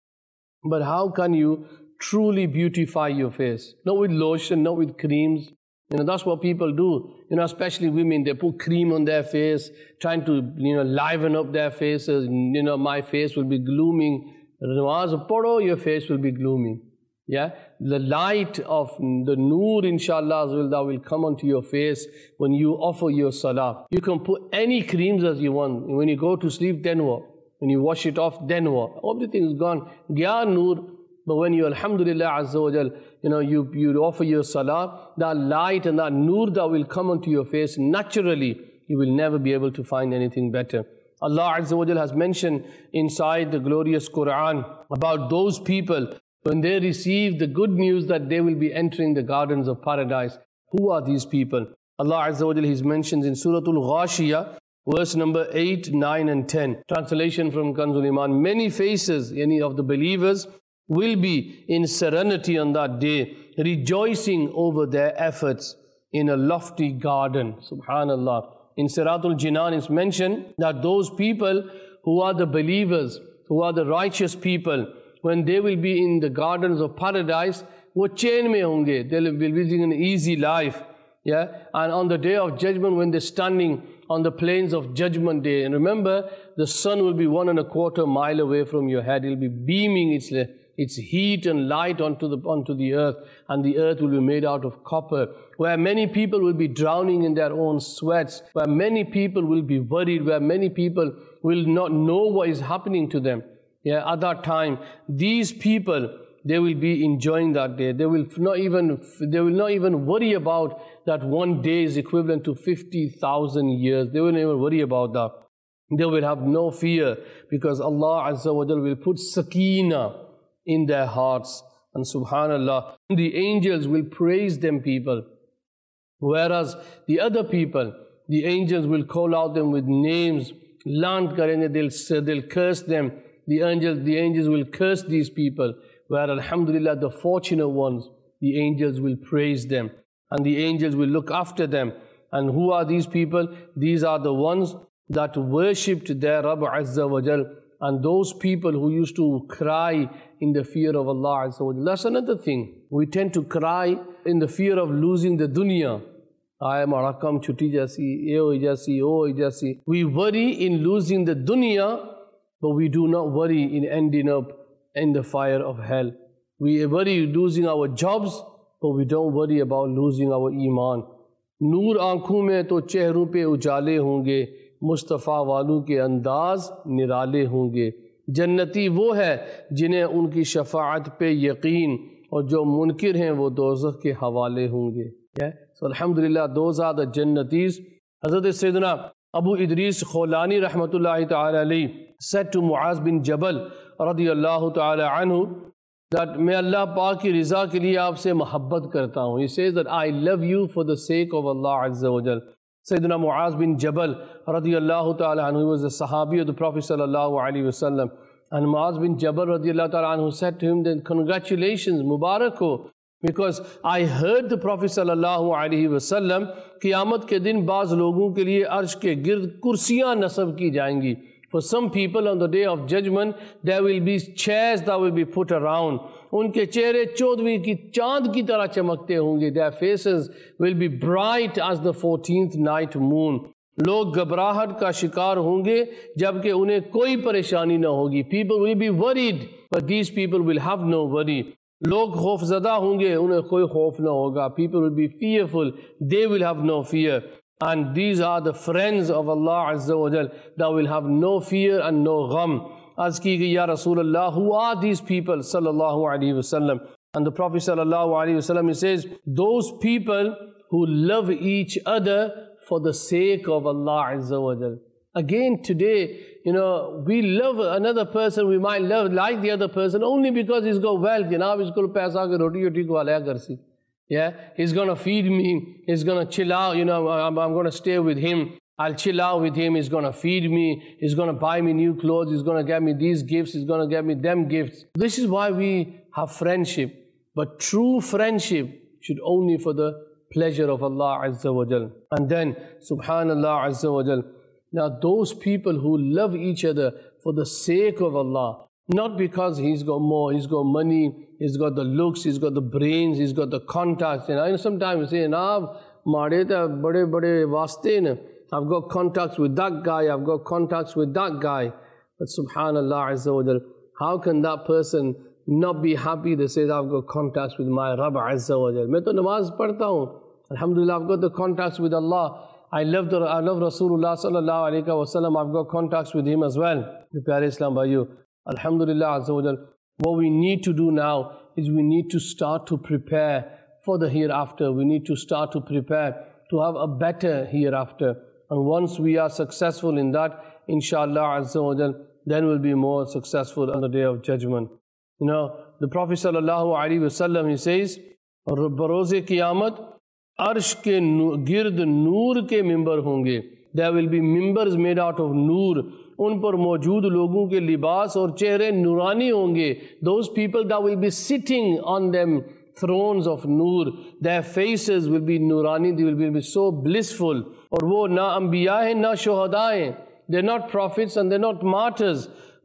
But how can you truly beautify your face? Not with lotion, not with creams. You know, that's what people do. You know, especially women, they put cream on their face, trying to, you know, liven up their faces. You know, my face will be glooming. Namaz pado, your face will be glooming. Yeah, the light of the noor, inshallah, will, that will come onto your face when you offer your salah. You can put any creams as you want. When you go to sleep, then what? When you wash it off, then what? Everything is gone. Gya noor. But when you, alhamdulillah, azza wa jal, you know, you, you offer your salah, that light and that noor that will come onto your face, naturally, you will never be able to find anything better. Allah azza wa jal has mentioned inside the glorious Quran about those people when they receive the good news that they will be entering the gardens of paradise. Who are these people? Allah Azza wa Jalla, He mentions in Surah Al-Ghashiyah, verse number eight, nine and ten. Translation from Kanzul Iman. Many faces, any of the believers, will be in serenity on that day, rejoicing over their efforts in a lofty garden. Subhanallah. In Siratul Jinan it's mentioned that those people who are the believers, who are the righteous people, when they will be in the gardens of paradise, wo chain mein honge, they will be living an easy life. Yeah, and on the day of judgment, when they're standing on the plains of judgment day, and remember, the sun will be one and a quarter mile away from your head. It'll be beaming its its heat and light onto the onto the earth, and the earth will be made out of copper, where many people will be drowning in their own sweats, where many people will be worried, where many people will not know what is happening to them. Yeah, at that time, these people they will be enjoying that day. They will not even, they will not even worry about that one day is equivalent to fifty thousand years. They will not even worry about that. They will have no fear because Allah Azza wa Jal will put sakina in their hearts. And subhanallah, the angels will praise them people. Whereas the other people, the angels will call out them with names, lant karenge, they'll, they'll curse them. The angels, the angels will curse these people. Where alhamdulillah, the fortunate ones, the angels will praise them. And the angels will look after them. And who are these people? These are the ones that worshipped their Rabb Azza wa Jal. And those people who used to cry in the fear of Allah Azza wa Jal. That's another thing. We tend to cry in the fear of losing the dunya. I am arakam chuti jasi, eo jasi, o jasi. We worry in losing the dunya, but we do not worry in ending up in the fire of hell. We worry losing our jobs, but we don't worry about losing our iman. Noor aankhon mein to chehron pe ujale honge, Mustafa वालों के अंदाज निराले होंगे. जन्नती वो है जिन्हें उनकी शफाअत पे यकीन और जो मुनकिर हैं वो दोज़ख के हवाले होंगे. Yeah? So alhamdulillah, those are the jannatis. Hazrat Sayyidina Abu Idris Khawlani rahmatullahi ta'ala alayhi said to Muaz bin Jabal radiyallahu ta'ala anhu that मैं अल्लाह पाक की रज़ा के लिए आपसे मोहब्बत करता हूँ. He says that I love you for the sake of Allah Azza wa Jal. Sayyidina Muaz bin Jabal radiyallahu ta'ala anhu, he was a sahabi of the Prophet sallallahu alaihi wasallam. And Muaz bin Jabal radiyallahu ta'ala anhu said to him, then congratulations, Mubarak ho, because I heard the Prophet sallallahu alaihi wasallam क़यामत के दिन बाज़ लोगों के लिए अर्श के गिर्द कुर्सियाँ नस्ब की जाएंगी. For some people on the day of judgment, there will be chairs that will be put around. उनके चेहरे चौदहवीं की चांद की तरह चमकते होंगे. Their faces will be bright as the fourteenth night moon. लोग घबराहट का शिकार होंगे जबकि उन्हें कोई परेशानी न होगी. People will be worried, but these people will have no worry. लोग खौफज़दा होंगे, उन्हें कोई खौफ न होगा. People will be fearful, they will have no fear. And these are the friends of Allah Azza wa Jal that will have no fear and no gham. As ki Ya Rasulullah, who are these people? Sallallahu Alaihi Wasallam. And the Prophet Sallallahu Alaihi Wasallam, he says, those people who love each other for the sake of Allah Azza wa Jal. Again today, you know, we love another person, we might love like the other person only because he's got wealth. You know, he's got paisa ke roti roti ko alaya karsi. Yeah, he's going to feed me, he's going to chill out, you know, I'm, I'm going to stay with him, I'll chill out with him, he's going to feed me, he's going to buy me new clothes, he's going to get me these gifts, he's going to get me them gifts. This is why we have friendship. But true friendship should only for the pleasure of Allah Azza wa Jal. And then, Subhanallah Azza wa Jal. Now those people who love each other for the sake of Allah, not because he's got more, he's got money, he's got the looks, he's got the brains, he's got the contacts. And I know sometimes say, nah, maare ta bade bade waste ne. I've got contacts with that guy, I've got contacts with that guy. But subhanallah Azza wa Jal, how can that person not be happy that says, I've got contacts with my Rabb Azza wa Jal? Main to namaz padhta hoon. Alhamdulillah, I've got the contacts with Allah. I love, the, I love Rasulullah sallallahu alayhi wa sallam. I've got contacts with him as well. The Pyare Islam Bhaiyo. Alhamdulillah Azza wa Jal. What we need to do now is we need to start to prepare for the hereafter. We need to start to prepare to have a better hereafter. And once we are successful in that, inshallah Azza wa Jal, then we'll be more successful on the day of judgment. You know, the Prophet sallallahu alaihi wasallam, he says, Baroze Qiyamat, Arsh ke gird noor ke mimbar honge. There will be mimbars made out of noor. उन पर मौजूद लोगों के लिबास और चेहरे नूरानी होंगे. Those people that will be sitting on them thrones of noor, their faces will be nurani, they will be so blissful. और वो ना अंबिया हैं ना शुहदा हैं. They're not prophets and they're not martyrs,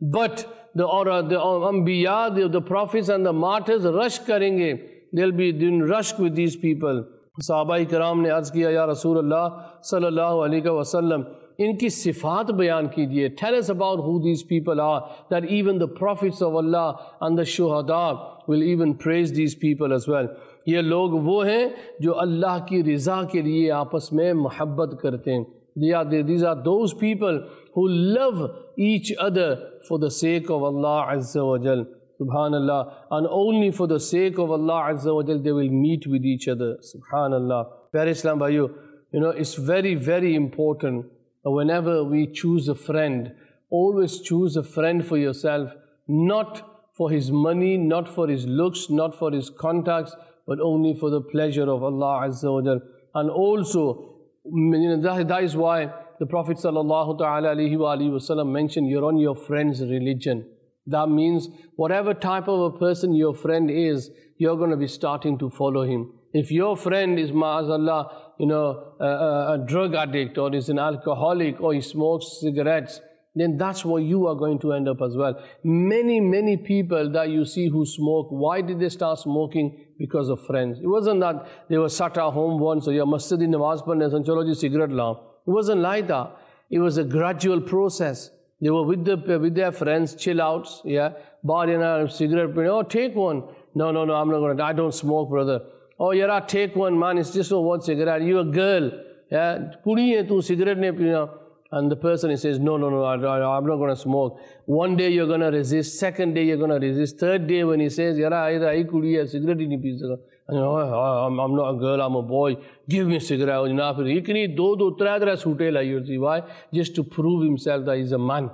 but the or the अंबिया, the, the prophets and the martyrs rush करेंगे. They'll be doing rush with these people. Sahaba Ikram ने अर्ज किया, या रसूल अल्लाह सल्लल्लाहु अलैहि वसल्लम, इनकी सिफात बयान कीजिए. Tell us about who these people are, that even the prophets of Allah and the shuhada will even praise these people as well. ये लोग वो हैं जो अल्लाह की रज़ा के लिए आपस में मोहब्बत करते हैं. They are, these are those people who love each other for the sake of Allah Azza wa Jal. Subhanallah. And only for the sake of Allah Azza wa Jal, they will meet with each other. Subhanallah. Pyare Islam Bhaiyo, you know, it's very, very important that whenever we choose a friend, always choose a friend for yourself, not for his money, not for his looks, not for his contacts, but only for the pleasure of Allah Azza wa Jal. And also, you know, that, that is why the Prophet sallallahu ta'ala alayhi wa alayhi wa sallam mentioned, you're on your friend's religion. That means whatever type of a person your friend is, you're going to be starting to follow him. If your friend is, ma'azallah, you know, a, a drug addict, or is an alcoholic, or he smokes cigarettes, then that's what you are going to end up as well. Many, many people that you see who smoke, why did they start smoking? Because of friends. It wasn't that they were sat at home once, or yeah, masjid in namaz padhne and chalo ji cigarette lao. It wasn't like that. It was a gradual process. They were with, the, with their friends, chill outs, yeah, bar in cigarette, oh, take one. No, no, no, I'm not going to, I don't smoke, brother. Oh, yeah, take one, man, it's just one cigarette. You're a girl, yeah, kudi hai tu cigarette ne pina. And the person, he says, no, no, no, I, I, I'm not going to smoke. One day you're going to resist, second day you're going to resist, third day when he says, yara, I kudi hai, cigarette hi nahi pee saka. And you know, oh, I'm, I'm not a girl, I'm a boy, give me a cigarette. He can eat do, do, tre, tre sute la. You see why? Just to prove himself that he's a man.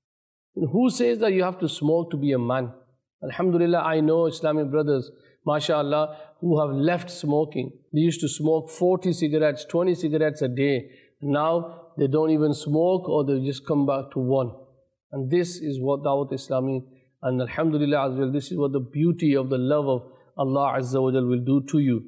Who says that you have to smoke to be a man? Alhamdulillah, I know Islamic brothers, mashallah, who have left smoking. They used to smoke forty cigarettes, twenty cigarettes a day. Now they don't even smoke, or they just come back to one. And this is what Dawat Islami, and alhamdulillah as well, this is what the beauty of the love of Allah Azza wa Jal will do to you.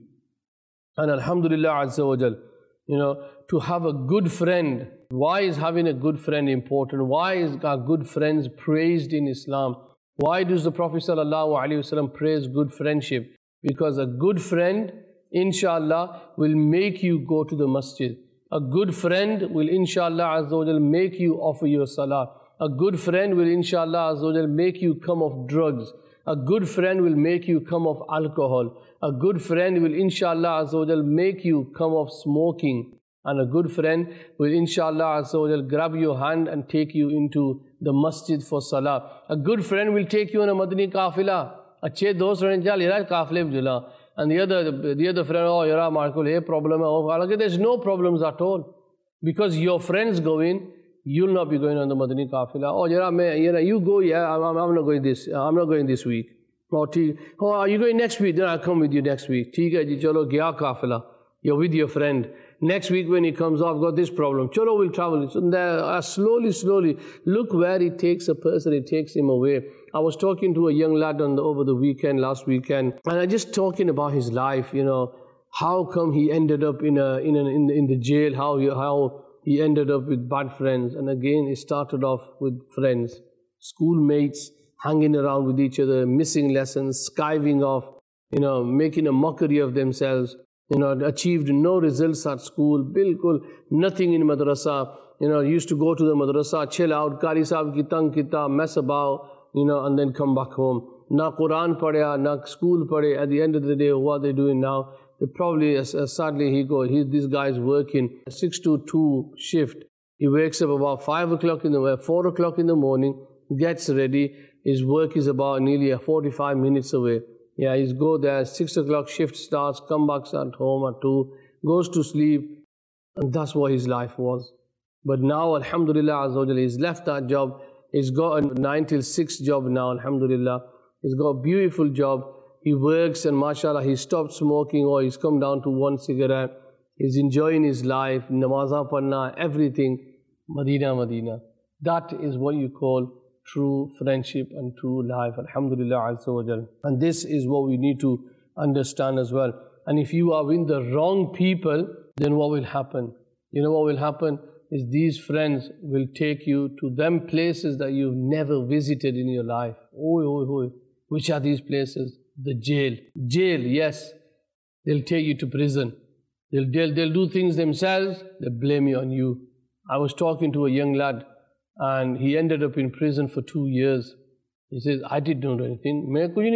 And alhamdulillah Azza wa Jal, you know, to have a good friend. Why is having a good friend important? Why is our good friends praised in Islam? Why does the Prophet sallallahu alaihi wasallam praise good friendship? Because a good friend, inshallah, will make you go to the masjid. A good friend will, inshallah Azza wa Jal, make you offer your salah. A good friend will, inshallah Azza wa Jal, make you come off drugs. A good friend will make you come off alcohol. A good friend will, inshallah Azza wa Jal, make you come off smoking. And a good friend will, inshallah Azza wa Jal, grab your hand and take you into the masjid for salah. A good friend will take you on a Madani kafila. Achhe dost rehne jal yara kafile bjula. And the other, the other friend, oh yara Marco, hey problem hai. Oh, there's no problems at all. Because your friends go in, you'll not be going on the Madani kafila. Oh yara, me, yara, you go, yeah, I'm, I'm not going this, I'm not going this week. Oh, oh, are you going next week? Then I'll come with you next week. Theek hai ji, chalo gaya kafila. You're with your friend. Next week when he comes off, got this problem. Chalo, we'll travel. So there, uh, slowly, slowly, look where it takes a person, it takes him away. I was talking to a young lad on the, over the weekend, last weekend, and I just talking about his life, you know, how come he ended up in a in a, in, the, in the jail, how he, how he ended up with bad friends. And again, it started off with friends, schoolmates, hanging around with each other, missing lessons, skiving off, you know, making a mockery of themselves. You know, achieved no results at school, bilkul, nothing in madrasa. You know, used to go to the madrasa, chill out, Qari Sahib ki tang kita, mess about, you know, and then come back home. Na Quran padya, na school padya. At the end of the day, what they're doing now, they probably, uh, sadly, he go, he, this guy's working a six to two shift. He wakes up about five o'clock in the four o'clock in the morning, gets ready. His work is about nearly forty-five minutes away. Yeah, he's go there, six o'clock shift starts, come back at home at two, goes to sleep, and that's what his life was. But now, alhamdulillah, Azza wa Jalla, he's left that job, he's got a nine till six job now, alhamdulillah. He's got a beautiful job, he works and mashallah, he stopped smoking or he's come down to one cigarette. He's enjoying his life, namazah padna, everything, Madina, Madina. That is what you call true friendship and true life, alhamdulillah Azza wa Jal. And this is what we need to understand as well. And if you are with the wrong people, then what will happen? You know what will happen is these friends will take you to them places that you've never visited in your life. Oi, oi, oi. Which are these places? The jail. Jail, yes. They'll take you to prison. They'll, they'll, they'll do things themselves, they'll blame you on you. I was talking to a young lad, and he ended up in prison for two years. He says, I didn't know anything.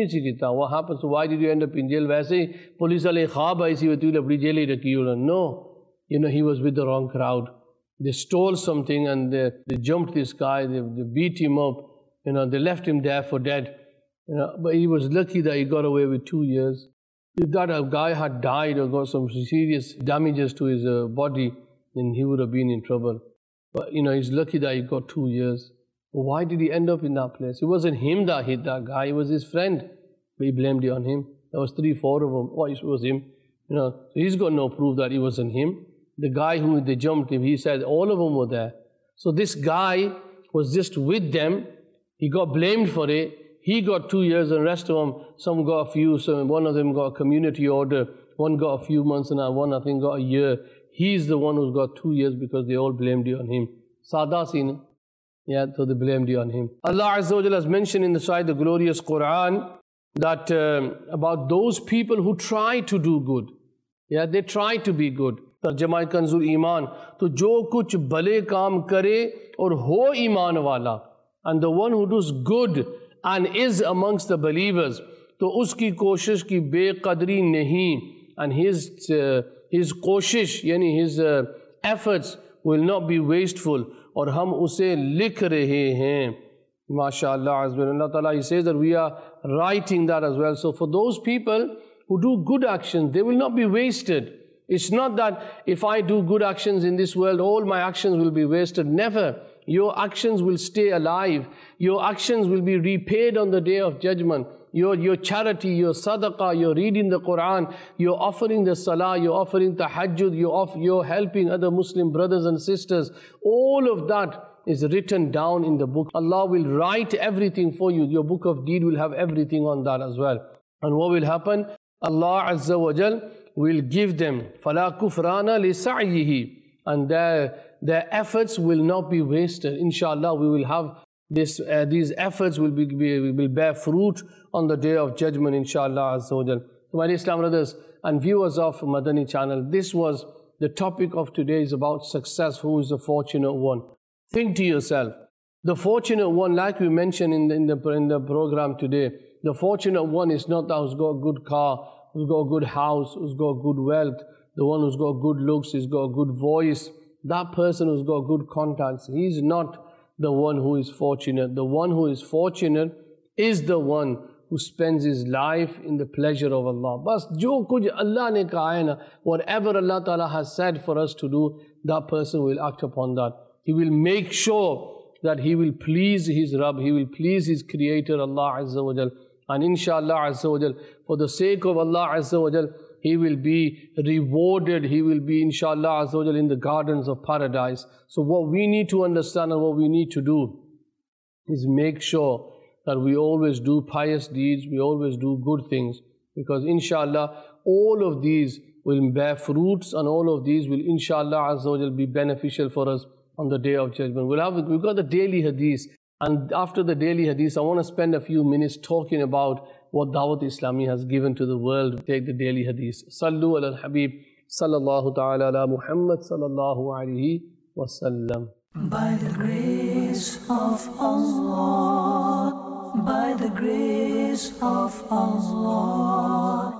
What happened? So why did you end up in jail? Police No. You know, he was with the wrong crowd. They stole something and they, they jumped this guy, they, they beat him up. You know, they left him there for dead. You know, but he was lucky that he got away with two years. If that a guy had died or got some serious damages to his uh, body, then he would have been in trouble. But you know, he's lucky that he got two years. But why did he end up in that place? It wasn't him that hit that guy, it was his friend. But he blamed it on him. There was three, four of them. Oh, it was him. You know, so he's got no proof that it wasn't him. The guy who they jumped him, he said all of them were there. So this guy was just with them. He got blamed for it. He got two years and the rest of them, some got a few, some, one of them got a community order, one got a few months and one I think got a year. He's the one who's got two years because they all blamed it on him. Sada seen, yeah, so they blamed it on him. Allah Azza wa Jalla has mentioned in the side the glorious Quran that um, about those people who try to do good. Yeah, they try to be good. Tarjama Kanzul Iman. To jo kuch bale kaam kare aur ho iman wala. And the one who does good and is amongst the believers, to uski koshish ki beqadri nahi, and his uh, his koshish, yani his uh, efforts will not be wasteful. Or hum use likh rahe hain. MashaAllah, Allah Ta'ala, He says that we are writing that as well. So for those people who do good actions, they will not be wasted. It's not that if I do good actions in this world, all my actions will be wasted. Never. Your actions will stay alive. Your actions will be repaid on the day of judgment. Your, your charity, your sadaqah, you're reading the Quran, you're offering the salah, you're offering tahajjud, you're, off, you're helping other Muslim brothers and sisters. All of that is written down in the book. Allah will write everything for you. Your book of deed will have everything on that as well. And what will happen? Allah Azza wa Jal will give them فَلَا كُفْرَانَ لِسَعْيِهِ, and their, their efforts will not be wasted. Inshallah, we will have this, uh, these efforts will, be, be, will bear fruit on the day of judgment, inshallah Azza wa Jal. So my Islam brothers and viewers of Madani channel, this was the topic of today, is about success. Who is the fortunate one? Think to yourself, the fortunate one, like we mentioned in the, in the, in the program today, the fortunate one is not that who's got a good car, who's got a good house, who's got good wealth, the one who's got good looks, who's got a good voice, that person who's got good contacts. He's not the one who is fortunate. The one who is fortunate is the one who spends his life in the pleasure of Allah. Bas jo kuch Allah ne kaha hai na, whatever Allah Ta'ala has said for us to do, that person will act upon that. He will make sure that he will please his Rabb, he will please his Creator, Allah Azza wa Jal. And inshallah Azza wa Jal, for the sake of Allah Azza wa Jal, he will be rewarded, he will be inshallah Azza wa Jal in the gardens of paradise. So what we need to understand and what we need to do is make sure that we always do pious deeds, we always do good things. Because inshallah, all of these will bear fruits and all of these will inshallah Azza wa Jal be beneficial for us on the day of judgment. We'll have, we've got the daily hadith, and after the daily hadith, I want to spend a few minutes talking about what Dawat Islami has given to the world. Take the daily hadith. Sallu ala al-Habib, sallallahu ta'ala ala Muhammad, sallallahu alayhi wa sallam. By the grace of Allah, by the grace of Allah.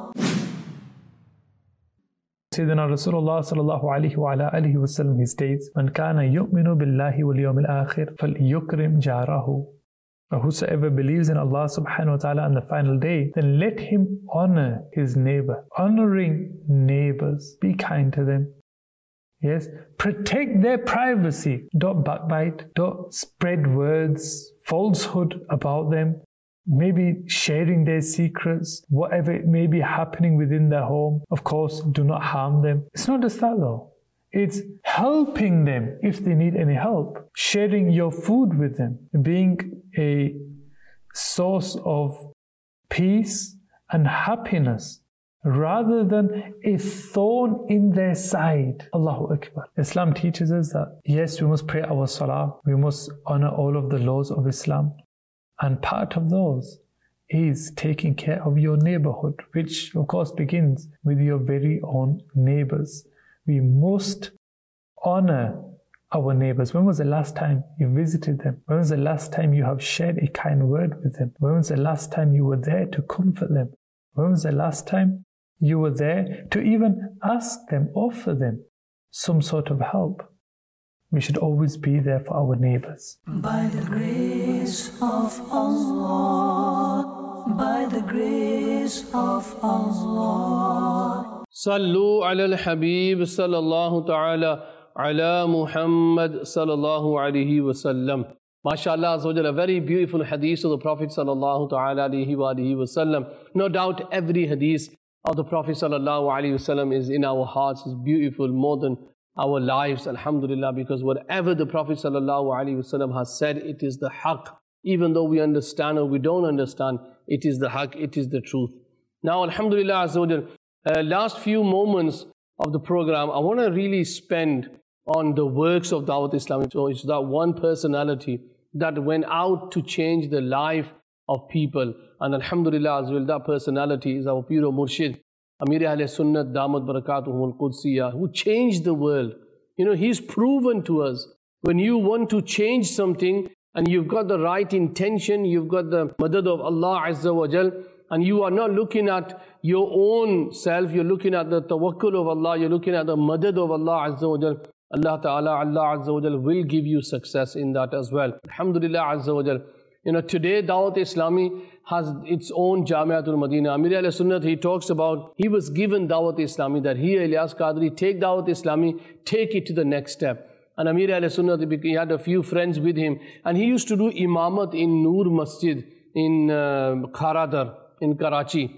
Sayyidina Rasulullah sallallahu alayhi wa ala alihi wa sallam, he states, Man kana yu'minu billahi wal yawmil akhir fal yukrim jarahu. Whosoever believes in Allah subhanahu wa ta'ala on the final day, then let him honor his neighbor. Honoring neighbors, be kind to them. Yes, protect their privacy. Don't backbite, don't spread words, falsehood about them. Maybe sharing their secrets, whatever it may be happening within their home. Of course, do not harm them. It's not just that though. It's helping them if they need any help. Sharing your food with them. Being a source of peace and happiness rather than a thorn in their side. Allahu Akbar. Islam teaches us that yes, we must pray our salah. We must honor all of the laws of Islam. And part of those is taking care of your neighborhood, which of course begins with your very own neighbors. We must honor our neighbors. When was the last time you visited them? When was the last time you have shared a kind word with them? When was the last time you were there to comfort them? When was the last time you were there to even ask them, offer them some sort of help? We should always be there for our neighbors. By the grace of Allah, by the grace of Allah. Sallu ala al-Habib sallallahu ta'ala ala Muhammad sallallahu alayhi wa sallam. MashaAllah, a very beautiful hadith of the Prophet sallallahu ta'ala alayhi wa alayhi wa sallam. No doubt every hadith of the Prophet sallallahu alayhi wa sallam is in our hearts, is beautiful more than our lives, alhamdulillah, because whatever the Prophet sallallahu alayhi wa sallam has said, it is the haqq. Even though we understand or we don't understand, it is the haqq, it is the truth. Now, alhamdulillah, uh, last few moments of the program, I want to really spend on the works of Dawat Islami. So it's that one personality that went out to change the life of people. And alhamdulillah as well, that personality is our Piro Murshid, Amir Ahl Sunnat Damat Barakatuhum Al-Qudsiyah, who changed the world. You know, he's proven to us, when you want to change something and you've got the right intention, you've got the madad of Allah Azza wa Jal, and you are not looking at your own self, you're looking at the tawakkul of Allah, you're looking at the madad of Allah Azza wa Jal, Allah Ta'ala, Allah Azza wa Jal will give you success in that as well. Alhamdulillah Azza wa Jal. You know, today Dawat Islami has its own Jamiatul Madina. Amir Ahl Sunnat, he talks about, he was given Dawat Islami, that he, Ilyas Qadri, take Dawat Islami, take it to the next step. And Amir Ahl Sunnat, he had a few friends with him, and he used to do Imamat in Noor Masjid in uh, Kharadar, in Karachi.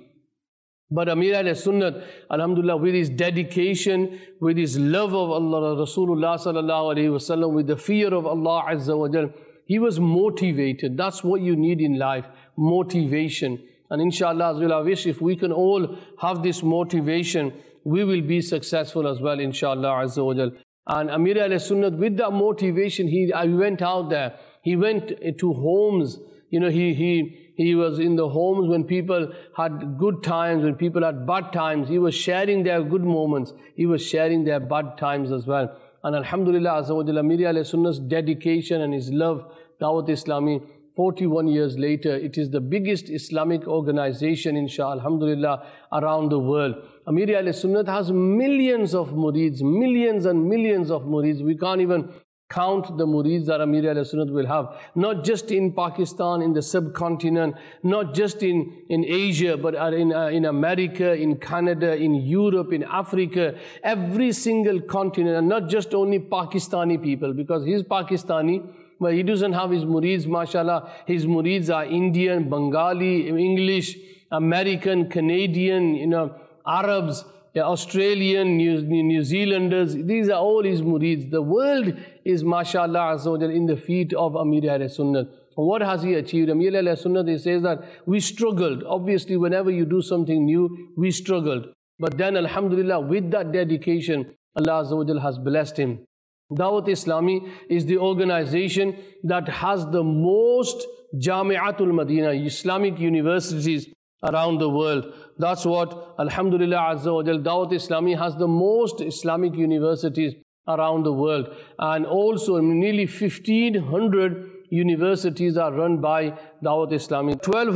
But Amir Ahl Sunnat, alhamdulillah, with his dedication, with his love of Allah, Rasulullah sallallahu alayhi wa sallam, with the fear of Allah Azza wa Jal, he was motivated. That's what you need in life, motivation. And inshallah, as well, I wish if we can all have this motivation, we will be successful as well, inshallah, Azza wa Jal. And Amir Ahl Sunnat, with that motivation, he, he went out there. He went to homes. You know, he, he, he was in the homes when people had good times, when people had bad times. He was sharing their good moments. He was sharing their bad times as well. And alhamdulillah, Azza wa Jal, Amir Ahl Sunnat's dedication and his love, Dawat Islami, forty-one years later, it is the biggest Islamic organization, inshallah, alhamdulillah, around the world. Amir Ahl Sunnat has millions of murids, millions and millions of murids. We can't even count the murids that Amir Ahl Sunnat will have. Not just in Pakistan, in the subcontinent, not just in, in Asia, but in, uh, in America, in Canada, in Europe, in Africa, every single continent, and not just only Pakistani people, because he's Pakistani, but he doesn't have his murids, mashallah. His murids are Indian, Bengali, English, American, Canadian, you know, Arabs, Australian, New, New Zealanders. These are all his murids. The world is, mashallah, in the feet of Amir Ahl Sunnat. What has he achieved? Amir Ahl Sunnat, he says that we struggled. Obviously, whenever you do something new, we struggled. But then, alhamdulillah, with that dedication, Allah has blessed him. Dawat Islami is the organization that has the most Jamiatul Madina, Islamic universities around the world. That's what, alhamdulillah Azza wa Jal, Dawat Islami has the most Islamic universities around the world. And also nearly fifteen hundred universities are run by Dawat Islami. twelve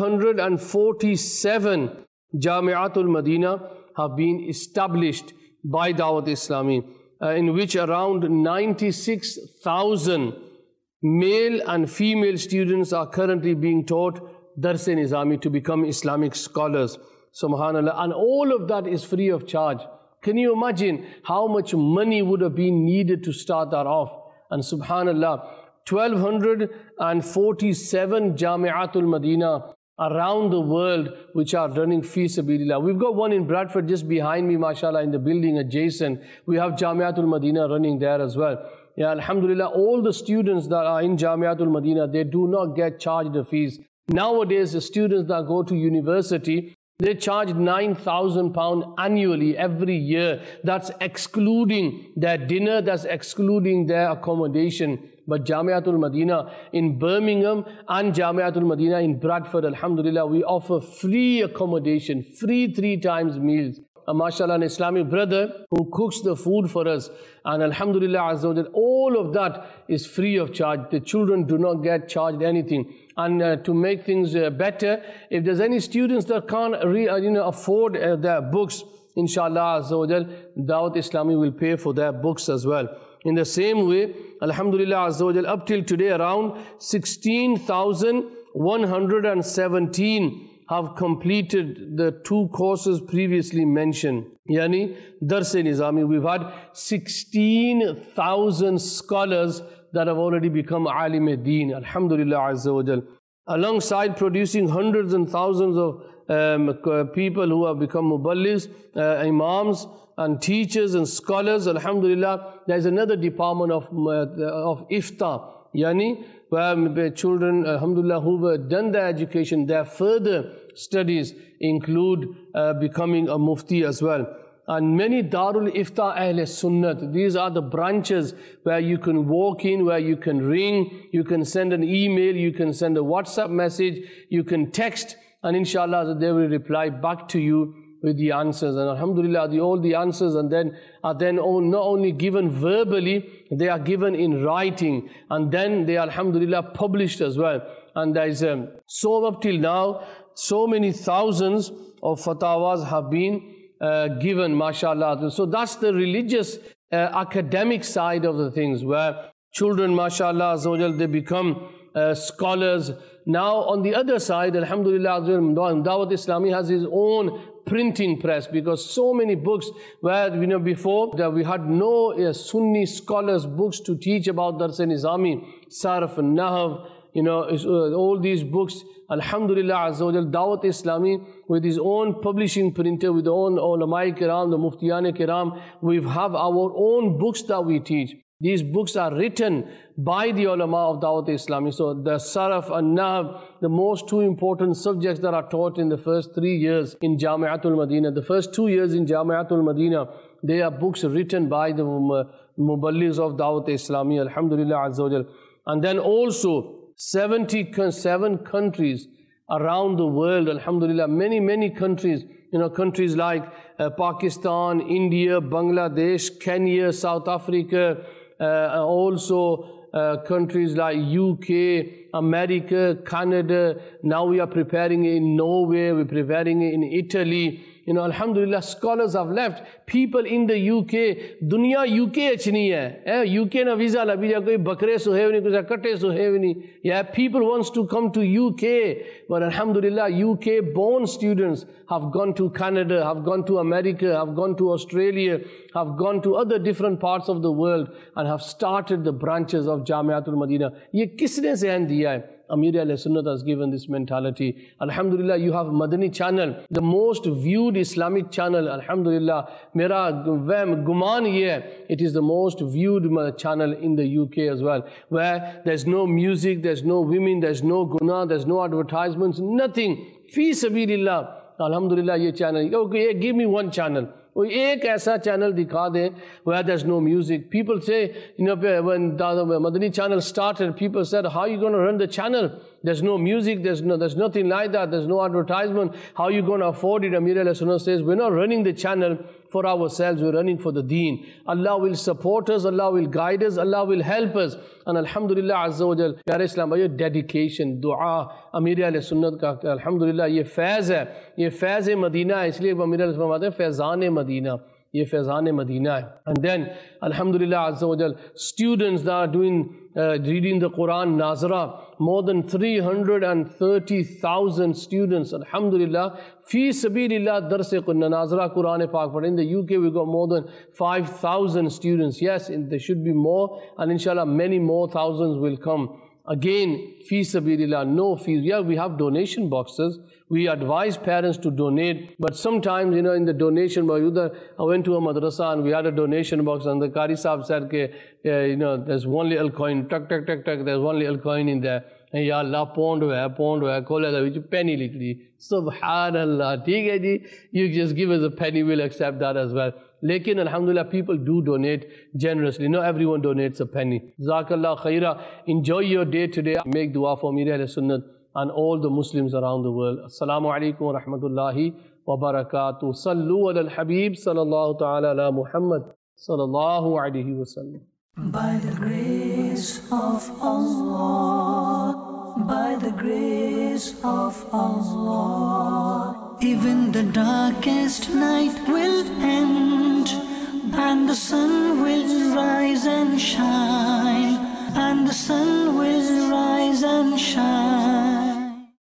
forty-seven Jamiatul Madina have been established by Dawat Islami, uh, in which around ninety-six thousand male and female students are currently being taught Dars-e-Nizami to become Islamic scholars. Subhanallah. And all of that is free of charge. Can you imagine how much money would have been needed to start that off? And subhanallah, twelve forty-seven Jamiatul Madina around the world which are running fi sabilillah. We've got one in Bradford just behind me, mashallah, in the building adjacent. We have Jamiatul Madina running there as well. Yeah, alhamdulillah, all the students that are in Jamiatul Madina, they do not get charged the fees. Nowadays, the students that go to university, they charge nine thousand pounds annually every year. That's excluding their dinner, that's excluding their accommodation. But Jamiatul Madina in Birmingham and Jamiatul Madina in Bradford, alhamdulillah, we offer free accommodation, free three times meals. A mashallah, an Islamic brother who cooks the food for us. And alhamdulillah, Azza wa Jal, all of that is free of charge. The children do not get charged anything. And uh, to make things uh, better, if there's any students that can't re, uh, you know, afford uh, their books, inshallah, Azza wa Jal, Dawat Islami will pay for their books as well. In the same way, alhamdulillah, Azza wa Jal, up till today, around sixteen thousand one hundred seventeen have completed the two courses previously mentioned. Yani, Dars-e-Nizami. We've had sixteen thousand scholars that have already become Alim-e-Deen. Alhamdulillah Azza wa Jal. Alongside producing hundreds and thousands of um, people who have become Muballighs, uh, Imams, and teachers and scholars, alhamdulillah, there is another department of uh, of ifta, yani where children, alhamdulillah, who have done their education, their further studies include uh, becoming a mufti as well. And many Darul Ifta Ahl Sunnat, these are the branches where you can walk in, where you can ring, you can send an email, you can send a WhatsApp message, you can text, and inshallah they will reply back to you with the answers. And alhamdulillah, the, all the answers and then are then not only given verbally, they are given in writing, and then they are alhamdulillah published as well. And there is um, so up till now, so many thousands of fatawas have been uh, given, mashallah. So that's the religious uh, academic side of the things, where children, mashallah, they become uh, scholars. Now on the other side, alhamdulillah, Dawat Islami has his own printing press, because so many books where, you know, before that we had no uh, Sunni scholars books to teach about Dars-e-Nizami, Sarf and Nahv, you know, uh, all these books, alhamdulillah Azza wa Jal, Dawat Islami with his own publishing printer, with the own ulama kiram, the muftiyan kiram, we have our own books that we teach. These books are written by the ulama of Dawat Islami. So the Sarf and Nahv, the most two important subjects that are taught in the first three years in Jamiatul Madina. The first two years in Jamiatul Madina, they are books written by the Muballighs of Dawat Islami, alhamdulillah Azza wa Jal. And then also seventy-seven countries around the world, alhamdulillah, many, many countries, you know, countries like uh, Pakistan, India, Bangladesh, Kenya, South Africa, Uh, also uh, countries like U K, America, Canada. Now we are preparing in Norway, we're preparing in Italy. You know, alhamdulillah, scholars have left. People in the U K, dunya U K ach nahi hai. U K na visa la bija koi bakre so hai nahi, koi katte so hai nahi. Yeah, people wants to come to U K, but alhamdulillah, U K born students have gone to Canada, have gone to America, have gone to Australia, have gone to other different parts of the world and have started the branches of Jamiatul Madina. Ye kisne zehn diya hai? Amir Ahl Sunnat has given this mentality. Alhamdulillah, you have Madani channel, the most viewed Islamic channel. Alhamdulillah, mera vem guman ye hai, it is the most viewed channel in the U K as well, where there's no music, there's no women, there's no guna, there's no advertisements, nothing. Fi sabilillah. Alhamdulillah, ye channel. Okay, give me one channel. एक ऐसा channel दिखा दें where there's no music. People say, you know, when the Madani channel started, people said, how are you going to run the channel? There's no music, there's no, there's nothing like that, there's no advertisement. How are you going to afford it? Amir Ahl Sunnah says, we're not running the channel for ourselves, we're running for the deen. Allah will support us, Allah will guide us, Allah will help us. And alhamdulillah Azza wa Jal, Pyare Islam, your dedication, dua, Amir Ahl Sunnat ka, alhamdulillah, ye faiz hai, ye faiz hai Madina hai, isliye Amir Ahl Sunnat hai, faizan-e Madina. Ye faizan-e Madina hai. And then, alhamdulillah Azza wa Jal, students that are doing, uh, reading the Quran, Nazara, more than three hundred thirty thousand students, alhamdulillah, fi sabilillah, darse Nazara Quran Pak. But in the U K, we got more than five thousand students. Yes, there should be more, and inshallah, many more thousands will come. Again, fi sabilillah, no fees. Yeah, we have donation boxes. We advise parents to donate, but sometimes, you know, in the donation box, I went to a madrasa and we had a donation box, and the Qari Sahib said, ke, uh, you know, there's one little coin, tuck, tuck, tuck, tuck, there's one little coin in there. And ya Allah, pound hai, pound hai, kola da, which penny likli. Subhanallah, theek hai ji, you just give us a penny, we'll accept that as well. Lekin, alhamdulillah, people do donate generously. Not everyone donates a penny. Jazakallah khaira. Enjoy your day today. Make dua for Amir Ahl Sunnat and all the Muslims around the world. Assalamu alaikum wa rahmatullahi wa barakatuh. Sallu ala al-Habib sallallahu ta'ala ala Muhammad sallallahu alayhi wa sallam. By the grace of Allah, by the grace of Allah, even the darkest night will end, and the sun will rise and shine.